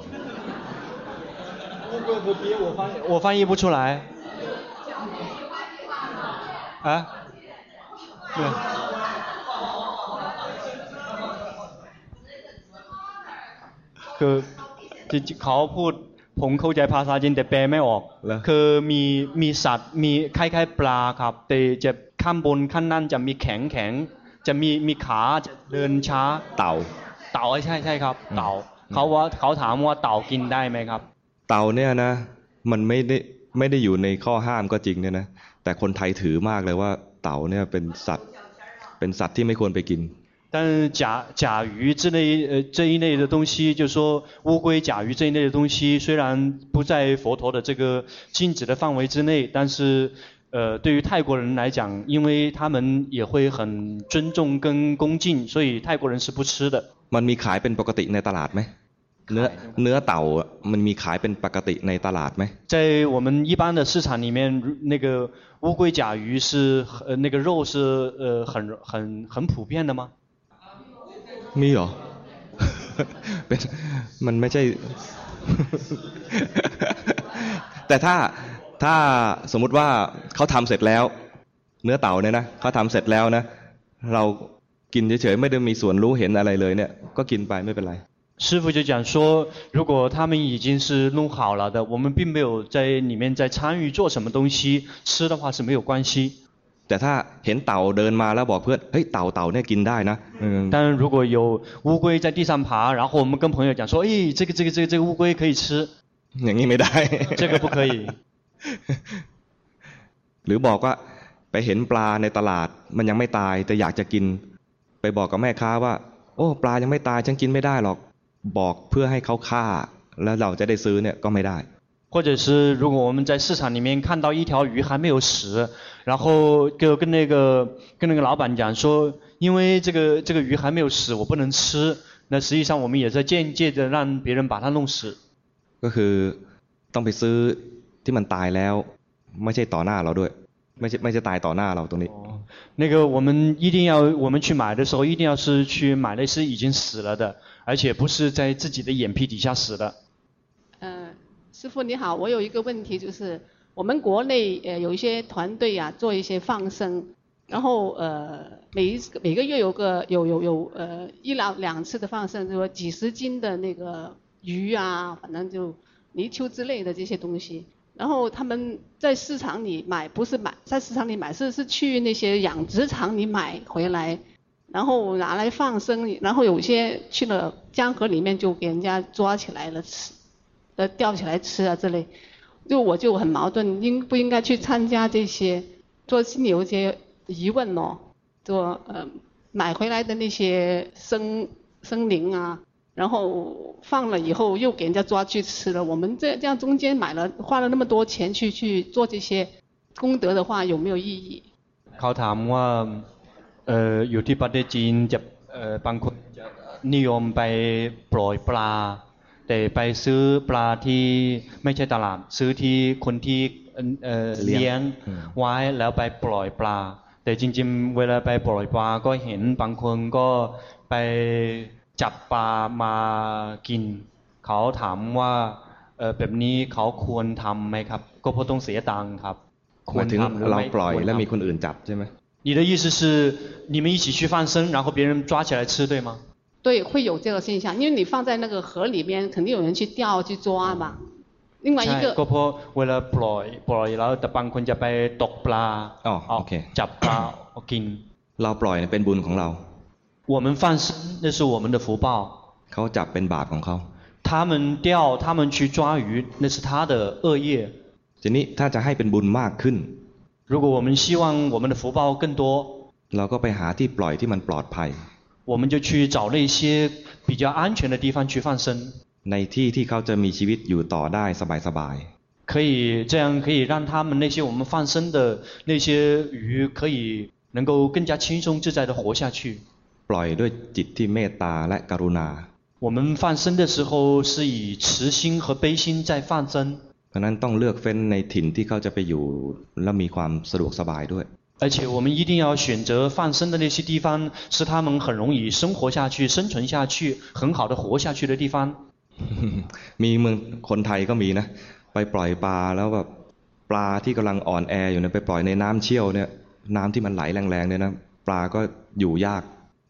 乌龟和鳖我翻译我翻译不出来啊对คือเขาพูดผมเข้าใจภาษาจีนแต่แปลไม่ออกแล้วคือมีมีสัตว์มีคล้ายๆปลาครับแต่จะข้างบนข้างนั้นจะมีแข็งแข็งจะมีมีขาจะเดินช้าเต่าเต่าใช่ใช่ครับอืมเต่าเขาว่าเขาถามว่าเต่ากินได้ไหมครับเต่าเนี่ยนะมันไม่ได้ไม่ได้อยู่ในข้อห้ามก็จริงเนี่ยนะแต่คนไทยถือมากเลยว่าเต่าเนี่ยเป็นสัตว์เป็นสัตว์ที่ไม่ควรไปกิน但是甲甲鱼之类呃这一类的东西，就说乌龟、甲鱼这一类的东西，虽然不在佛陀的这个禁止的范围之内，但是呃对于泰国人来讲，因为他们也会很尊重跟恭敬，所以泰国人是不吃的。 มันมีขายเป็นปกติในตลาดไหมเนื้อเนื้อเต่าอะมันมีขายเป็นปกติในตลาดไหม在我们一般的市场里面，那个乌龟、甲鱼是呃那个肉是呃很很很普遍的吗？ มีเหรอ เป็นมันไม่ใช่ แต่ถ้าถ้าสมมุติว่าเขาทำเสร็จแล้ว เนื้อเต่าเนี่ยนะเขาทำเสร็จแล้วนะเรากินเฉยๆไม่ได้มีส่วนรู้เห็นอะไรเลยเนี่ยก็กินไปไม่เป็นไร师傅就讲说，如果他们已经是弄好了的，我们并没有在里面在参与做什么东西，吃的话是没有关系。 แต่ถ้าเห็นเต่าเดินมาแล้วบอกเพื่อนเฮ้ยเต่าเต่าเนี่ยกินได้นะอืม但如果有乌龟在地上爬，然后我们跟朋友讲说，哎，这个这个这个这个乌龟可以吃， อย่างนี้ไม่ได้这个不可以。 หรือบอกว่าไปเห็นปลาในตลาดมันยังไม่ตายแต่อยากจะกินไปบอกกับแม่ค้าว่าโอ้ปลายังไม่ตายฉันกินไม่ได้หรอกบอกเพื่อให้เขาฆ่าแล้วเราจะได้ซื้อเนี่ยก็ไม่ได้或者是如果我们在市场里面看到一条鱼还没有死，然后就跟那个跟那个老板讲说，因为这个这个鱼还没有死，我不能吃。那实际上我们也在间接的让别人把它弄死。 ก็คือต้องไปซื้อที่มันตายแล้วไม่ใช่ต่อหน้าเราด้วยไม่ใช่ไม่ใช่ตายต่อหน้าเราตรงนี้那个我们一定要我们去买的时候，一定要是去买那是已经死了的，而且不是在自己的眼皮底下死的。 呃，师傅你好，我有一个问题，就是我们国内呃有一些团队啊做一些放生，然后呃每一每个月有个有有有呃一两两次的放生，就说几十斤的那个鱼啊，反正就泥鳅之类的这些东西。然后他们在市场里买，不是买在市场里买，是是去那些养殖场里买回来，然后拿来放生，然后有些去了江河里面就给人家抓起来了吃。 呃，吊起来吃啊之类，就我就很矛盾，应不应该去参加这些？做心里有一些疑问哦，做呃买回来的那些生生灵啊，然后放了以后又给人家抓去吃了，我们这这样中间买了花了那么多钱去去做这些功德的话，有没有意义？ เขาถามว่าเอ่ออยู่ที่ประเทศจีนจะเอ่อบางคนจะนิยมไปปล่อยปลา แต่ไปซื้อปลาที่ไม่ใช่ตลาดซื้อที่คนที่เอ่อเลี้ยงไว้แล้วไปปล่อยปลา แต่จริงๆเวลาไปปล่อยปลาก็เห็นบางคนก็ไปจับปลามากิน เขาถามว่าเอ่อแบบนี้เขาควรทำไหมครับก็เพราะต้องเสียตังค์ครับหมายถึงเราปล่อยแล้วมีคนอื่นจับใช่ไหม你的意思是你们一起去放生，然后别人抓起来吃，对吗？ 对，会有这个现象，因为你放在那个河里面，肯定有人去钓去抓嘛。另外一ใช่个ก็เพราะเวลาปล่อยปล่อยแล้วแต่บางคนจะไปตกปลาอ๋อเอาโอเคจับปลาเอากินเราปล่อยเป็นบุญของเรา我们放生那是我们的福报เขาจับเป็นบาปของเขา他们钓他们去抓鱼那是他的恶业ทีนี้ถ้าจะให้เป็นบุญมากขึ้น如果我们希望我们的福报更多เราก็ไปหาที่ปล่อยที่มันปลอดภัย我们就去找那些比较安全的地方去放生ในที่ที่เขาจะมีชีวิตอยู่ต่อได้สบาย可以这样可以让他们那些我们放生的那些鱼可以能够更加轻松自在的活下去ๆ ปล่อยด้วยจิตที่เมตตาและกรุณา我们放生的时候是以慈心和悲心在放生เพราะนั้นต้องเลือกเฟ้นในถิ่นที่เขาจะไปอยู่และมีความสะดวกสบายด้วย而且我们一定要选择放生的那些地方是他们很容易生活下去生存下去很好的活下去的地方มีเมืองคนไทยก็มีนะไปปล่อยปลาแล้วแบบปลาที่กำลังอ่อนแออยู่เนี่ยไปปล่อยในน้ำเชี่ยวเนี่ยน้ำที่มันไหลแรงๆเนี่ยนะปลาก็อยู่ยาก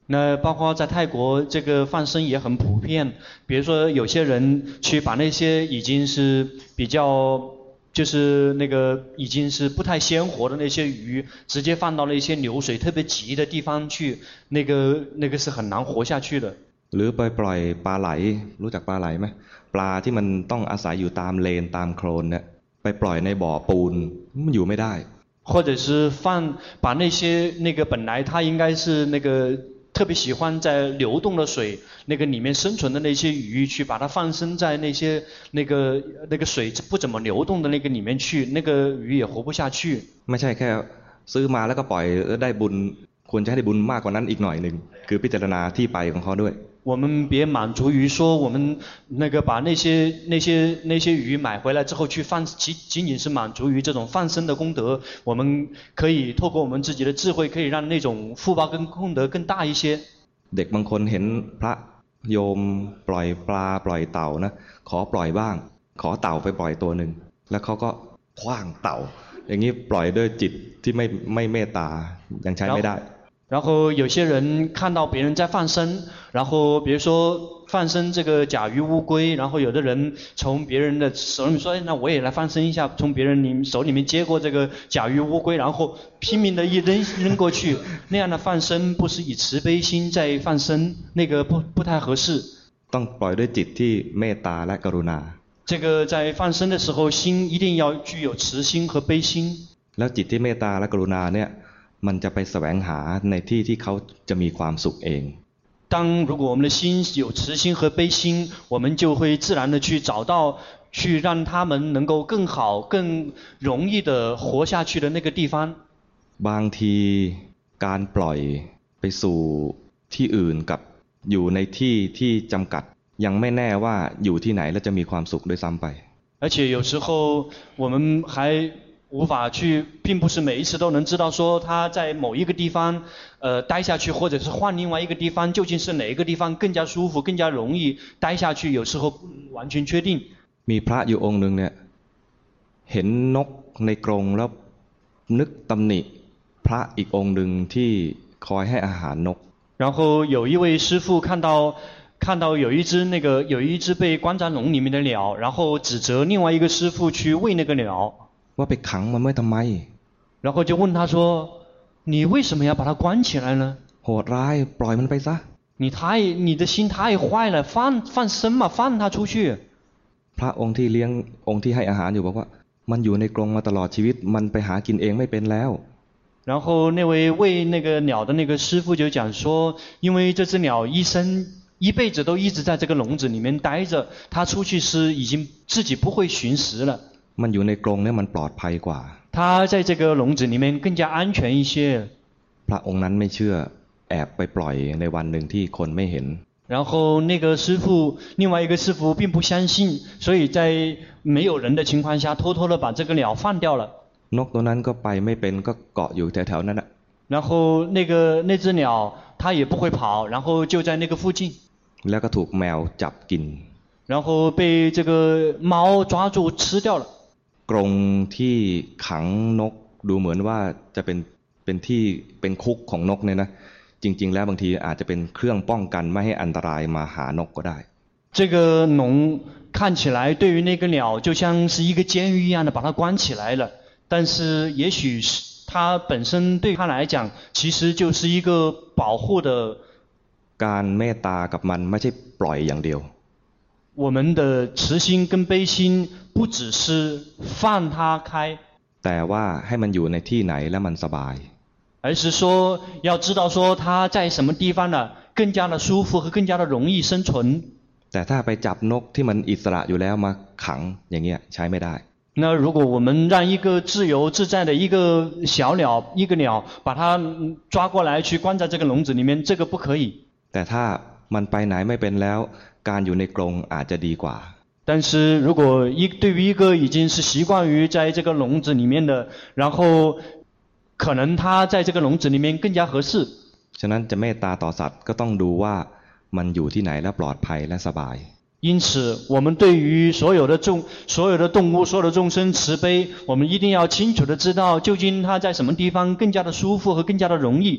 那包括在泰国，这个放生也很普遍。比如说，有些人去把那些已经是比较，就是那个已经是不太鲜活的那些鱼，直接放到了一些流水特别急的地方去，那个那个是很难活下去的。 หรือไปปล่อยปลาไหลรู้จักปลาไหลไหมปลาที่มันต้องอาศัยอยู่ตามเลนตามโคลนเนี่ยไปปล่อยในบ่อปูนมันอยู่ไม่ได้或者是放把那些那个本来它应该是那个特别喜欢在流动的水那个里面生存的那些鱼，去把它放生在那些那个那个水不怎么流动的那个里面去，那个鱼也活不下去。 ไม่ใช่แค่ซื้อมาแล้วก็ปล่อยได้บุญควรจะให้ได้บุญมากกว่านั้นอีกหน่อยหนึ่งคือพิจารณาที่ไปของเขาด้วย我们别满足于说我们那个把那些那些那些鱼买回来之后去放，仅仅仅是满足于这种放生的功德。我们可以透过我们自己的智慧，可以让那种福报跟功德更大一些。 เด็กบางคนเห็นพระโยมปล่อยปลาปล่อยเต่านะขอปล่อยบ้างขอเต่าไปปล่อยตัวหนึ่งแล้วเขาก็ขว้างเต่าอย่างนี้ปล่อยด้วยจิตที่ไม่ไม่เมตตายังใช้ไม่ได้然后有些人看到别人在放生，然后比如说放生这个甲鱼乌龟，然后有的人从别人的手里面说，那我也来放生一下，从别人里手里面接过这个甲鱼乌龟，然后拼命的一扔扔过去，那样的放生不是以慈悲心在放生，那个不不太合适。 ต้องปล่อยด้วยจิตที่เมตตาและกรุณา这个在放生的时候，心一定要具有慈心和悲心。 แล้วจิตที่เมตตาและกรุณาเนี่ยมันจะไปแสวงหาในที่ที่เขาจะมีความสุขเอง当如果我们的心有慈心和悲心，我们就会自然的去找到，去让他们能够更好、更容易的活下去的那个地方。 บางทีการปล่อยไปสู่ที่อื่นกับอยู่ในที่ที่จำกัดยังไม่แน่ว่าอยู่ที่ไหนแล้วจะมีความสุขด้วยซ้ำไป而且有时候我们还无法去，并不是每一次都能知道说他在某一个地方呃待下去，或者是换另外一个地方，究竟是哪一个地方更加舒服、更加容易待下去，有时候不能完全确定。 มีพระอยู่องค์หนึ่งเนี่ยเห็นนกในกรงแล้วนึกตำหนิพระอีกองค์หนึ่งที่คอยให้อาหารนก然后有一位师父看到看到有一只那个有一只被关在笼里面的鸟，然后指责另外一个师父去喂那个鸟。 ว่าไปขังมันไว้ทำไม然后就问他说：“你为什么要把它关起来呢？ โหดร้ายปล่อยมันไปซะ你太你的心太坏了，放放生嘛，放它出去。” พระองค์ที่เลี้ยงองค์ที่ให้อาหารอยู่บอกว่ามันอยู่ในกรงมาตลอดชีวิตมันไปหากินเองไม่เป็นแล้ว然后那位喂那个鸟的那个师父就讲说，因为这只鸟一生一辈子都一直在这个笼子里面待着，它出去是已经自己不会寻食了。 มันอยู่ในกรงเนี่ยมันปลอดภัยกว่า它在这个笼子里面更加安全一些。 พระองค์นั้นไม่เชื่อแอบไปปล่อยในวันหนึ่งที่คนไม่เห็น然后那个师父，另外一个师父并不相信，所以在没有人的情况下，偷偷的把这个鸟放掉了。 นกตัวนั้นก็ไปไม่เป็นก็เกาะอยู่แถวๆนั้นแหละ然后那个那只鸟它也不会跑，然后就在那个附近， แล้วก็ถูกแมวจับกิน然后被这个猫抓住吃掉了。 กรงที่ขังนกดูเหมือนว่าจะเป็นเป็นที่เป็นคุกของนกเนี่ยนะจริงๆแล้วบางทีอาจจะเป็นเครื่องป้องกันไม่ให้อันตรายมาหานกก็ได้这个笼看起来对于那个鸟就像是一个监狱一样的把它关起来了，但是也许是它本身对它来讲其实就是一个保护的。 การเมตตากับมันไม่ใช่ปล่อยอย่างเดียว我们的慈心跟悲心不只是放它开， แต่ว่าให้มันอยู่ในที่ไหนและมันสบาย而是说要知道说它在什么地方呢，更加的舒服和更加的容易生存。 แต่ถ้าไปจับนกที่มันอิสระอยู่แล้วมาขังอย่างเงี้ยใช้ไม่ได้那如果我们让一个自由自在的一个小鸟，一个鸟，把它抓过来去关在这个笼子里面，这个不可以。 แต่ถ้ามันไปไหนไม่เป็นแล้วการอยู่ในกรงอาจจะดีกว่า但是如果一对于一个已经是习惯于在这个笼子里面的，然后可能它在这个笼子里面更加合适。 ฉะนั้นจะเมตตาต่อสัตว์ก็ต้องดูว่ามันอยู่ที่ไหนและปลอดภัยและสบาย因此，我们对于所有的众、所有的动物、所有的众生慈悲，我们一定要清楚的知道，究竟它在什么地方更加的舒服和更加的容易。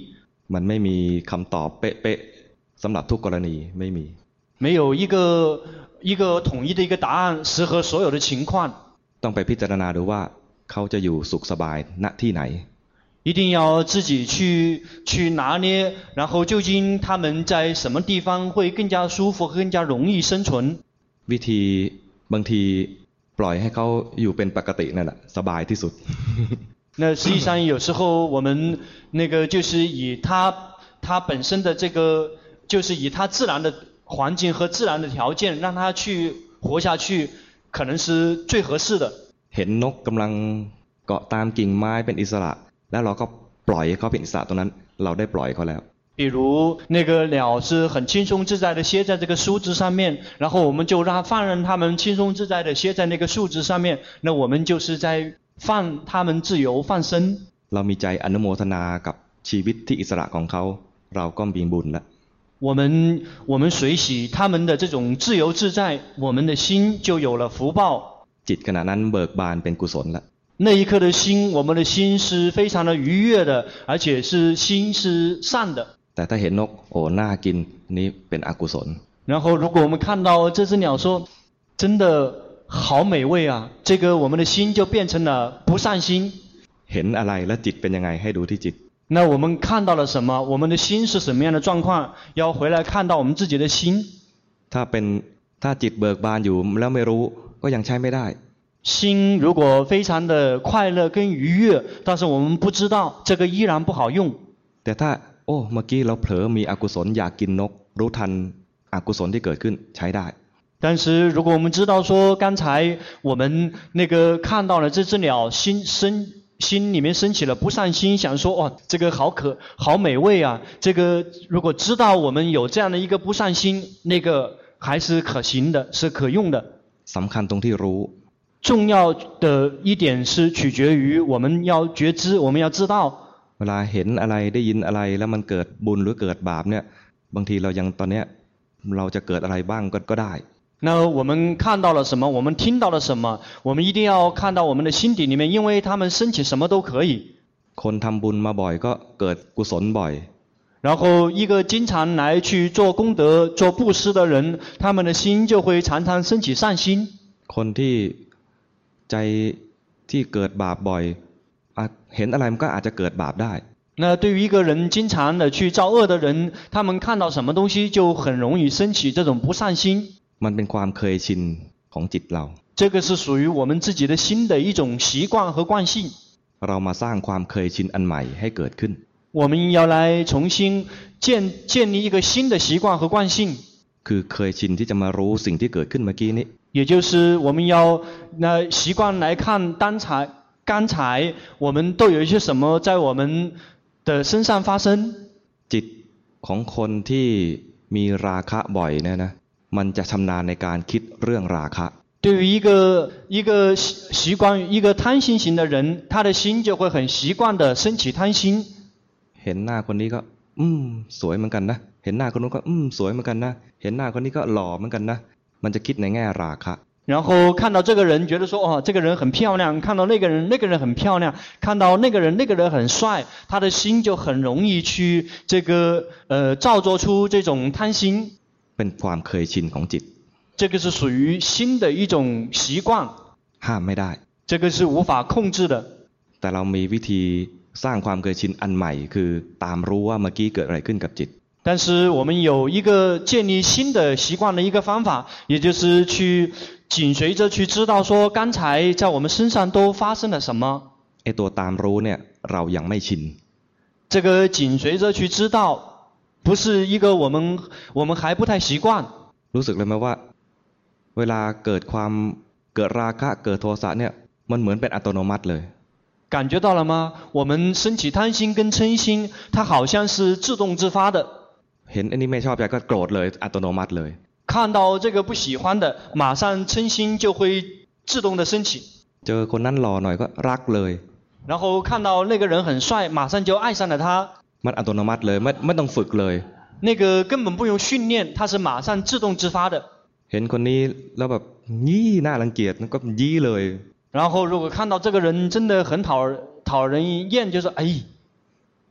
มันไม่มีคำตอบเป๊ะๆสำหรับทุกกรณีไม่มี没有一个一个统一的一个答案适合所有的情况。 ต้องไปพิจารณาดูว่าเขาจะอยู่สุขสบายณที่ไหน一定要自己去去拿捏，然后究竟他们在什么地方会更加舒服，更加容易生存。 วิธีบางทีปล่อยให้เขาอยู่เป็นปกตินั่นแหละสบายที่สุด那实际上有时候我们那个就是以他他本身的这个，就是以他自然的环境和自然的条件，让他去活下去，可能是最合适的。 เห็นนกกำลังเกาะตามกิ่งไม้เป็นอิสระแล้วเราก็ปล่อยเขาเป็นอิสระตรงนั้นเราได้ปล่อยเขาแล้ว比如那个鸟是很轻松自在的歇在这个树枝上面，然后我们就让放任它们轻松自在的歇在那个树枝上面，那我们就是在放它们自由放生。 เรามีใจอนุโมทนากับชีวิตที่อิสระของเขาเราก็มีบุญแล้ว我们我们随喜他们的这种自由自在，我们的心就有了福报。 จิตขณะนั้นเบิกบานเป็นกุศลแล้ว那一刻的心，我们的心是非常的愉悦的，而且是心是善的。 แต่ถ้าเห็นนกโอ้น่ากินนี่เป็นอกุศล然后如果我们看到这只鸟说真的好美味啊，这个我们的心就变成了不善心。 เห็นอะไรแล้วจิตเป็นยังไงให้ดูที่จิต那我们看到了什么？我们的心是什么样的状况？要回来看到我们自己的心。 ถ้าเป็นถ้าจิตเบิกบานอยู่แล้วไม่รู้ก็ยังใช้ไม่ได้心如果非常的快乐跟愉悦，但是我们不知道，这个依然不好用。 แต่ถ้าโอ้เมื่อกี้เราเผลอมีอกุศลอยากกินนกรู้ทันอกุศลที่เกิดขึ้นใช้ได้但是如果我们知道说刚才我们那个看到了这只鸟心生心里面升起了不善心，想说哦这个好可好美味啊，这个如果知道我们有这样的一个不善心，那个还是可行的，是可用的。 สำคัญตรงที่รู้重要的一点是取决于我们要觉知，我们要知道。 เวลาเห็นอะไรได้ยินอะไรแล้วมันเกิดบุญหรือเกิดบาปเนี่ยบางทีเรายังตอนเนี้ยเราจะเกิดอะไรบ้างก็ก็ได้那我们看到了什么，我们听到了什么，我们一定要看到我们的心底里面，因为他们升起什么都可以。 คนทำบุญมาบ่อยก็เกิดกุศลบ่อย然后一个经常来去做功德做布施的人，他们的心就会常常升起善心。 คนที่ใจที่เกิดบาปบ่อยเห็นอะไรมันก็อาจจะเกิดบาปได้那对于一个人经常的去造恶的人，他们看到什么东西就很容易升起这种不善心。 มันเป็นความเคยชินของจิตเรา这个是属于我们自己的心的一种习惯和惯性。 เรามาสร้างความเคยชินอันใหม่ให้เกิดขึ้น我们要来重新建建立一个新的习惯和惯性。 คือเคยชินที่จะมารู้สิ่งที่เกิดขึ้นเมื่อกี้นี้也就是我们要那习惯来看刚才刚才我们都有一些什么在我们的身上发生จิตของคนที่มีราคะบ่อยเนี่ยนะมันจะชำนาญในการคิดเรื่องราคะ对于一个一个习惯一个贪心型的人，他的心就会很习惯的升起贪心。 เห็นหน้าคนนี้ก็อืมสวยเหมือนกันนะเห็นหน้าคนนู้นก็อืมสวยเหมือนกันนะเห็นหน้าคนนี้ก็หล่อเหมือนกันนะมันจะคิดในแง่ราคะ然后看到这个人觉得说哦这个人很漂亮，看到那个人那个人很漂亮，看到那个人那个人很帅，他的心就很容易去这个呃造作出这种贪心。 เป็นความเคยชินของจิต这个是属于心的一种习惯ห้ามไม่ได้这个是无法控制的แต่เรามีวิธีสร้างความเคยชินอันใหม่คือตามรู้ว่าเมื่อกี้เกิดอะไรขึ้นกับจิต但是我们有一个建立新的习惯的一个方法，也就是去紧随着去知道说刚才在我们身上都发生了什么。 ไอ้ตัวตามรู้เนี่ยเรายังไม่ชิน这个紧随着去知道不是一个我们我们还不太习惯รู้สึกเลยไหมว่าเวลาเกิดความเกิดราคะเกิดโทสะเนี่ยมันเหมือนเป็นอัตโนมัติเลย感觉到了吗？我们升起贪心跟嗔心，它好像是自动自发的。 เห็นอันนี้ไม่ชอบใจก็โกรธเลยอัตโนมัติเลย看到这个不喜欢的，马上嗔心就会自动的升起。 เจอคนนั้นหล่อหน่อยก็รักเลย然后看到那个人很帅，马上就爱上了他。 มันอัตโนมัติเลยไม่ไม่ต้องฝึกเลย那个根本不用训练，它是马上自动自发的。 เห็นคนนี้แล้วแบบยี่น่ารังเกียจก็ยี่เลย然后如果看到这个人真的很讨讨人厌，就说哎แ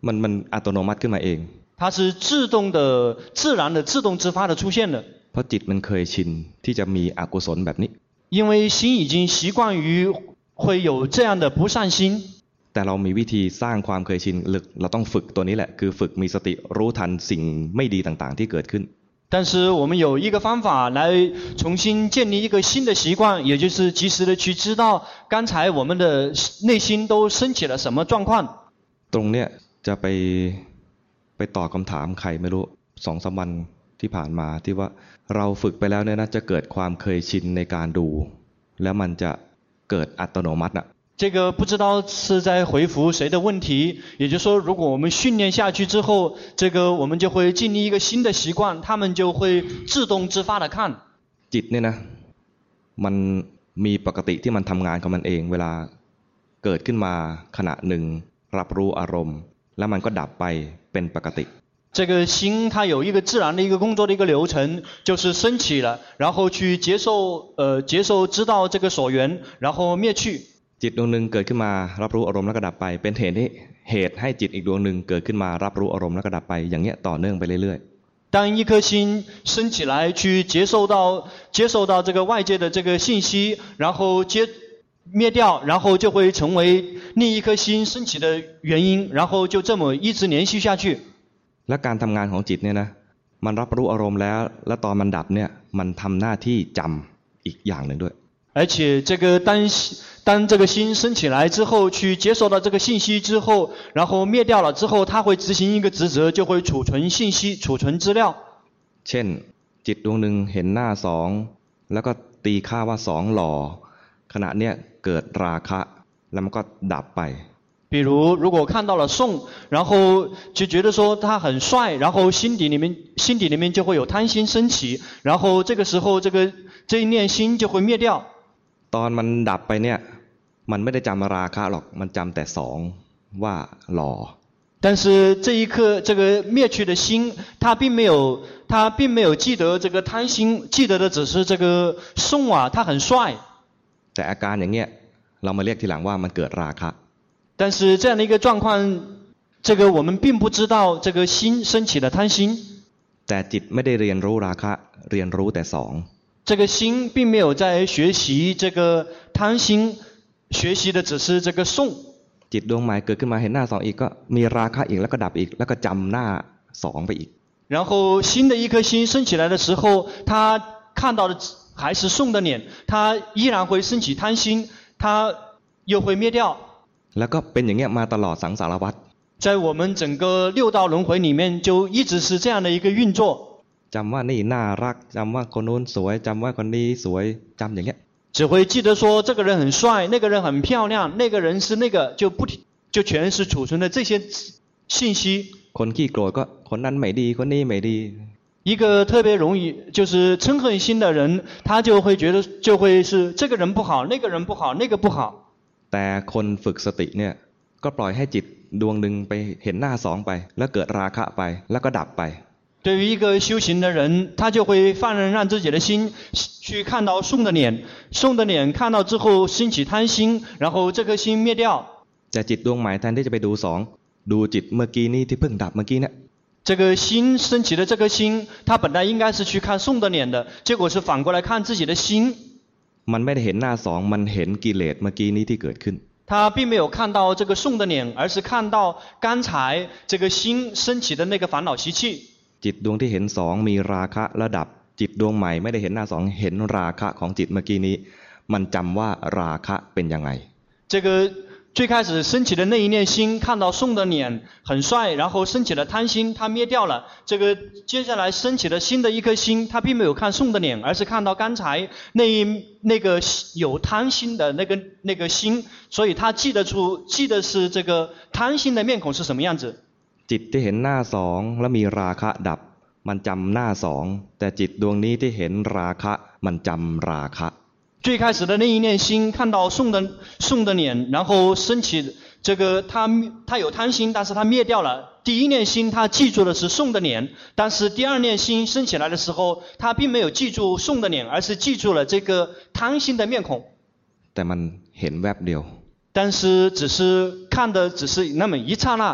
มันมันอัตโนมัติขึ้นมาเอง它是自动的、自然的、自动自发的出现的。 เพราะจิตมันเคยชินที่จะมีอกุศลแบบนี้因为心已经习惯于会有这样的不善心。 แต่เรามีวิธีสร้างความเคยชินเราต้องฝึกตัวนี้แหละคือฝึกมีสติรู้ทันสิ่งไม่ดีต่างๆที่เกิดขึ้น但是我们有一个方法来重新建立一个新的习惯，也就是及时的去知道刚才我们的内心都升起了什么状况。 ตรงเนี้ยจะไปไปตอบคำถามใครไม่รู้สองสามวันที่ผ่านมาที่ว่าเราฝึกไปแล้วเนี่ยนะจะเกิดความเคยชินในการดูแล้วมันจะเกิดอัตโนมัติน่ะ这个不知道是在回复谁的问题，也就是说，如果我们训练下去之后，这个我们就会建立一个新的习惯，他们就会自动自发的看。 จิตเนี่ยนะมันมีปกติที่มันทำงานของมันเองเวลาเกิดขึ้นมาขณะหนึ่งรับรู้อารมณ์แล้วมันก็ดับไปเป็นปกติ这个心它有一个自然的一个工作的一个流程，就是升起了，然后去接受呃接受知道这个所缘，然后灭去。 จิตดวงหนึ่งเกิดขึ้นมารับรู้อารมณ์แล้วก็ดับไปเป็นเหตุให้เหตุให้จิตอีกดวงหนึ่งเกิดขึ้นมารับรู้อารมณ์แล้วก็ดับไปอย่างเงี้ยต่อเนื่องไปเรื่อยๆ当一颗心升起来，去接受到接受到这个外界的这个信息，然后接灭掉，然后就会成为另一颗心升起的原因，然后就这么一直连续下去。 และการทำงานของจิตเนี่ยนะมันรับรู้อารมณ์แล้วแล้วตอนมันดับเนี่ยมันทำหน้าที่จำอีกอย่างหนึ่งด้วย而且这个当当这个心升起来之后，去接受到这个信息之后，然后灭掉了之后，它会执行一个职责，就会储存信息、储存资料。 เช่นจิตดวงหนึ่งเห็นหน้าสองแล้วก็ตีค่าว่าสองหล่อขณะเนี้ยเกิดราคะแล้วมันก็ดับไป比如，如果看到了宋，然后就觉得说他很帅，然后心底里面心底里面就会有贪心升起，然后这个时候这个这一念心就会灭掉。 ตอนมันดับไปเนี่ยมันไม่ได้จำราคะหรอกมันจำแต่สองว่าหล่อ但是这一刻，这个灭去的心，他并没有，他并没有记得这个贪心，记得的只是这个宋啊，他很帅。 แต่อาการอย่างเงี้ยเรามาเรียกทีหลังว่ามันเกิดราคะ但是这样的一个状况，这个我们并不知道这个心升起了贪心。 แต่จิตไม่ได้เรียนรู้ราคะเรียนรู้แต่สอง这个心并没有在学习这个贪心，学习的只是这个宋。 จิตดวงใหม่เกิดขึ้นมาเห็นหน้าสองอีกก็มีราคะอีกแล้วก็ดับอีกแล้วก็จำหน้าสองไปอีก然后新的一颗心升起来的时候，他看到的还是宋的脸，他依然会升起贪心，他又会灭掉。 แล้วก็เป็นอย่างเงี้ยมาตลอดสังสารวัฏ在我们整个六道轮回里面，就一直是这样的一个运作。 จำว่านี่น่ารักจำว่าคนนู้นสวยจำว่าคนนี้สวยจำอย่างเงี้ย只会记得说这个人很帅，那个人很漂亮，那个人是那个，就不停，就全是储存的这些信息。 คนขี้โกรธก็คนนั้นไม่ดีคนนี้ไม่ดี一个特别容易就是嗔恨心的人，他就会觉得就会是这个人不好，那个人不好，那个不好。 แต่คนฝึกสติเนี่ยก็ปล่อยให้จิตดวงหนึ่งไปเห็นหน้าสองไปแล้วเกิดราคะไปแล้วก็ดับไป对于一个修行的人，他就会放任让自己的心去看到宋的脸，宋的脸看到之后兴起贪心，然后这颗心灭掉。 แต่จิตดวงใหม่แทนที่จะไปดูสองดูจิตเมื่อกี้นี้ที่เพิ่งดับเมื่อกี้เนี่ย这个心升起的这颗心，他本来应该是去看宋的脸的，结果是反过来看自己的心。 มันไม่ได้เห็นหน้าสองมันเห็นกิเลสเมื่อกี้นี้ที่เกิดขึ้น他并没有看到这个宋的脸，而是看到刚才这个心升起的那个烦恼习气。 จิตดวงที่เห็นสองมีราคะระดับจิตดวงใหม่ไม่ได้เห็นหน้าสองเห็นราคะของจิตเมื่อกี้นี้มันจำว่าราคะเป็นยังไง这个最开始升起的那一念心，看到宋的脸很帅，然后升起了贪心，他灭掉了。这个接下来升起了新的一颗心，他并没有看宋的脸，而是看到刚才那一那个有贪心的那个那个心，所以他记得出记得是这个贪心的面孔是什么样子。 จิตที่เห็นหน้าสองแล้วมีราคะดับมันจำหน้าสองแต่จิตดวงนี้ที่เห็นราคะมันจำราคะ最开始的那一念心看到宋的宋的脸，然后升起这个他他有贪心，但是他灭掉了。第一念心他记住的是宋的脸，但是第二念心升起来的时候，他并没有记住宋的脸，而是记住了这个贪心的面孔。 แต่มันเห็นแวบเดียว但是只是看的只是那么一刹那。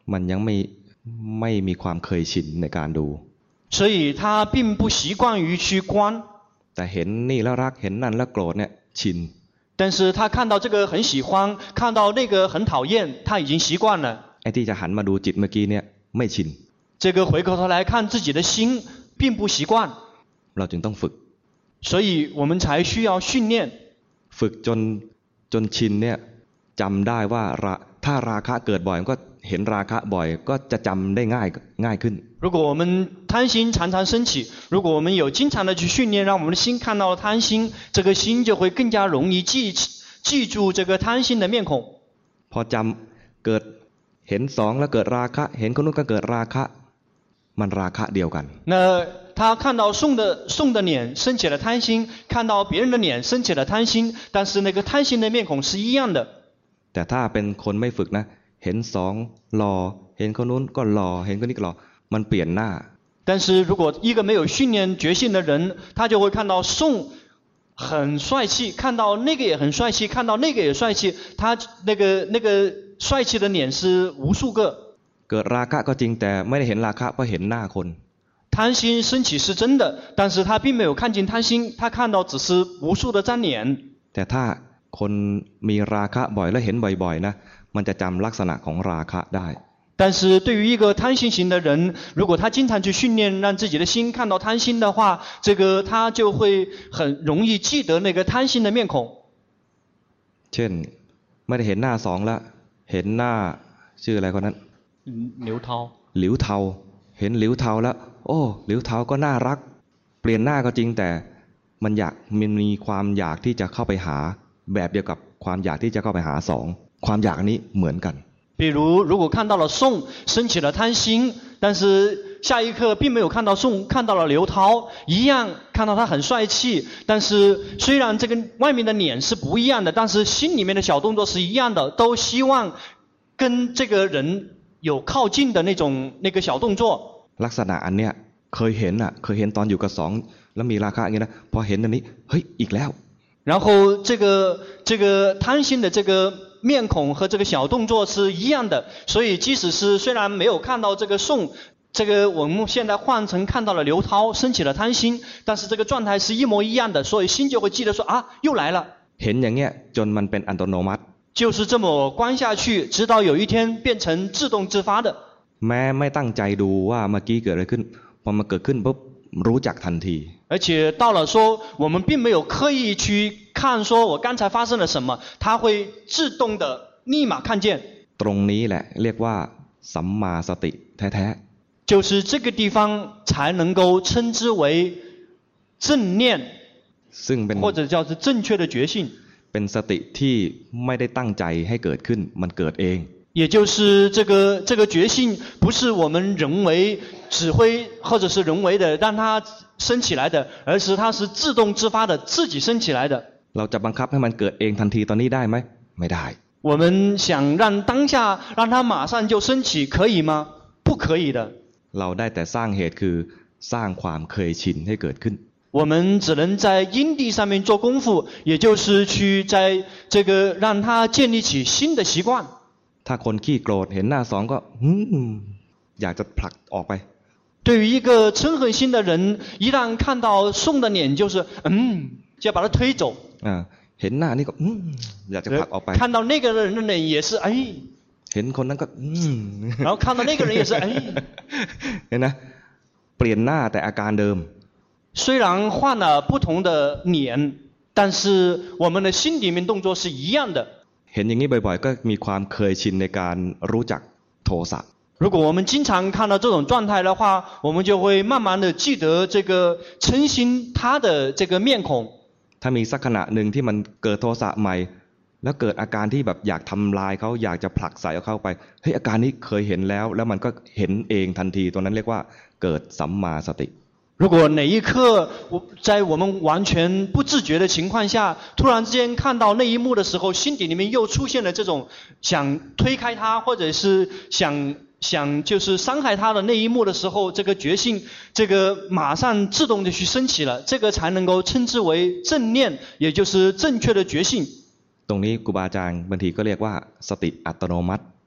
มันยังไม่ไม่มีความเคยชินในการดู所以他并不习惯于去观。 แต่เห็นนี่แล้วรักเห็นนั่นแล้วโกรธเนี่ยชิน但是他看到这个很喜欢，看到那个很讨厌，他已经习惯了。 ไอ้ที่จะหันมาดูจิตเมื่อกี้เนี่ยไม่ชิน这个回过头来看自己的心，并不习惯， เราจึงต้องฝึก所以我们才需要训练。 ฝึกจนจนชินเนี่ยจำได้ว่าราถ้าราคะเกิดบ่อยก็เห็นราคะบ่อยก็จะจำได้ง่ายง่ายขึ้น如果我们贪心常常升起，如果我们有经常的去训练，让我们的心看到了贪心，这个心就会更加容易记记住这个贪心的面孔。 พอจำเกิดเห็นสองแล้วเกิดราคะเห็นคนนู้นก็เกิดราคะมันราคะเดียวกัน那他看到宋的宋的脸升起了贪心，看到别人的脸升起了贪心，但是那个贪心的面孔是一样的。 แต่ถ้าเป็นคนไม่ฝึกนะเห็นสองรอเห็นคนนู้นก็รอเห็นคนนี้ก็รอมันเปลี่ยนหน้า但是如果一个没有训练觉性的人，他就会看到宋很帅气，看到那个也很帅气，看到那个也帅气，他那个那个帅气的脸是无数个。 เกิดราคะก็จริงแต่ไม่ได้เห็นราคะเพราะเห็นหน้าคน贪心升起是真的，但是他并没有看见贪心，他看到只是无数的张脸。 แต่ถ้าคนมีราคะบ่อยและเห็นบ่อยๆนะมันจะจำลักษณะของราคะได้但是对于一个贪心型的人，如果他经常去训练，让自己的心看到贪心的话，这个他就会很容易记得那个贪心的面孔。 เช่นไม่ได้เห็นหน้าสองแล้วเห็นหน้าชื่ออะไรคนนั้น刘涛หลิวเทาเห็นหลิวเทาแล้วโอ้หลิวเทาก็น่ารักเปลี่ยนหน้าก็จริงแต่มันอยากมันมีความอยากที่จะเข้าไปหาแบบเดียวกับความอยากที่จะเข้าไปหาสองความอยากนี้เหมือนกัน比如，如果看到了宋，升起了贪心，但是下一刻并没有看到宋，看到了刘涛，一样看到他很帅气，但是虽然这个外面的脸是不一样的，但是心里面的小动作是一样的，都希望跟这个人有靠近的那种那个小动作。 ลักษณะอันเนี้ยเคยเห็นอ่ะเคยเห็นตอนอยู่กับสองแล้วมีราคะอย่างนี้นะพอเห็นอันนี้เฮ้ยอีกแล้ว然后这个这个贪心的这个面孔和这个小动作是一样的，所以即使是虽然没有看到这个宋，这个我们现在换成看到了刘涛，升起了贪心，但是这个状态是一模一样的，所以心就会记得说啊，又来了。 เห็นอย่างเงี้ยจนมันเป็นอัตโนมัติ就是这么观下去，直到有一天变成自动自发的。 แม้ไม่ตั้งใจดูว่าเมื่อกี้เกิดอะไรขึ้นพอมันเกิดขึ้นปุ๊บรู้จักทันที而且到了说我们并没有刻意去看说我刚才发生了什么，它会自动的立马看见。 ตรงนี้แหละเรียกว่าสัมมาสติแท้就是这个地方才能够称之为正念， ๆซึ่งเป็น或者叫做正确的觉性。 เป็นสติที่ไม่ได้ตั้งใจให้เกิดขึ้นมันเกิดเอง也就是这个这个觉性不是我们人为指挥或者是人为的让它升起来的，而是它是自动自发的自己升起来的。 เราจะบังคับให้มันเกิดเองทันทีตอนนี้ได้ไหมไม่ได้我们想让当下让它马上就升起可以吗？不可以的。 เราได้แต่สร้างเหตุคือสร้างความเคยชินให้เกิดขึ้น我们只能在因地上面做功夫，也就是去在这个让它建立起新的习惯。 ถ้าคนขี้โกรธเห็นหน้าสองก็อืมอยากจะผลักออกไป对于一个嗔恨心的人，一旦看到宋的脸，就是嗯，就要把他推走。 อ่าเห็นหน้านี่ก็อืมอยากจะผลักออกไป看到那个人的脸也是哎， เห็นคนนั้นก็อืม然后看到那个人也是哎。 เห็นนะเปลี่ยนหน้าแต่อาการเดิม虽然换了不同的脸，但是我们的心里面动作是一样的。 เห็นอย่างนี้บ่อยๆก็มีความเคยชินในการรู้จักโทสะ如果我们经常看到这种状态的话，我们就会慢慢的记得这个嗔心他的这个面孔。 ถ้ามีสักขณะหนึ่งที่มันเกิดโทสะใหม่แล้วเกิดอาการที่แบบอยากทำลายเขาอยากจะผลักใส่เขาเข้าไปเฮ้ยอาการนี้เคยเห็นแล้วแล้วมันก็เห็นเองทันทีตัวนั้นเรียกว่าเกิดสัมมาสติ如果哪一刻我在我们完全不自觉的情况下，突然之间看到那一幕的时候，心底里面又出现了这种想推开他，或者是想想就是伤害他的那一幕的时候，这个觉性，这个马上自动的去升起了，这个才能够称之为正念，也就是正确的觉性。 ตรงนี้ครูบาอาจารย์บางทีก็เรียกว่าสติอัตโนมัติ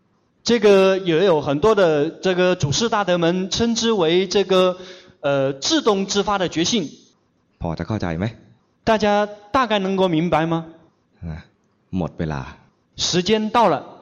这个也有很多的这个祖师大德们称之为这个呃自动自发的觉性。 พอจะเข้าใจไหม？ 大家大概能够明白吗？ 啊หมดเวลา。 时间到了。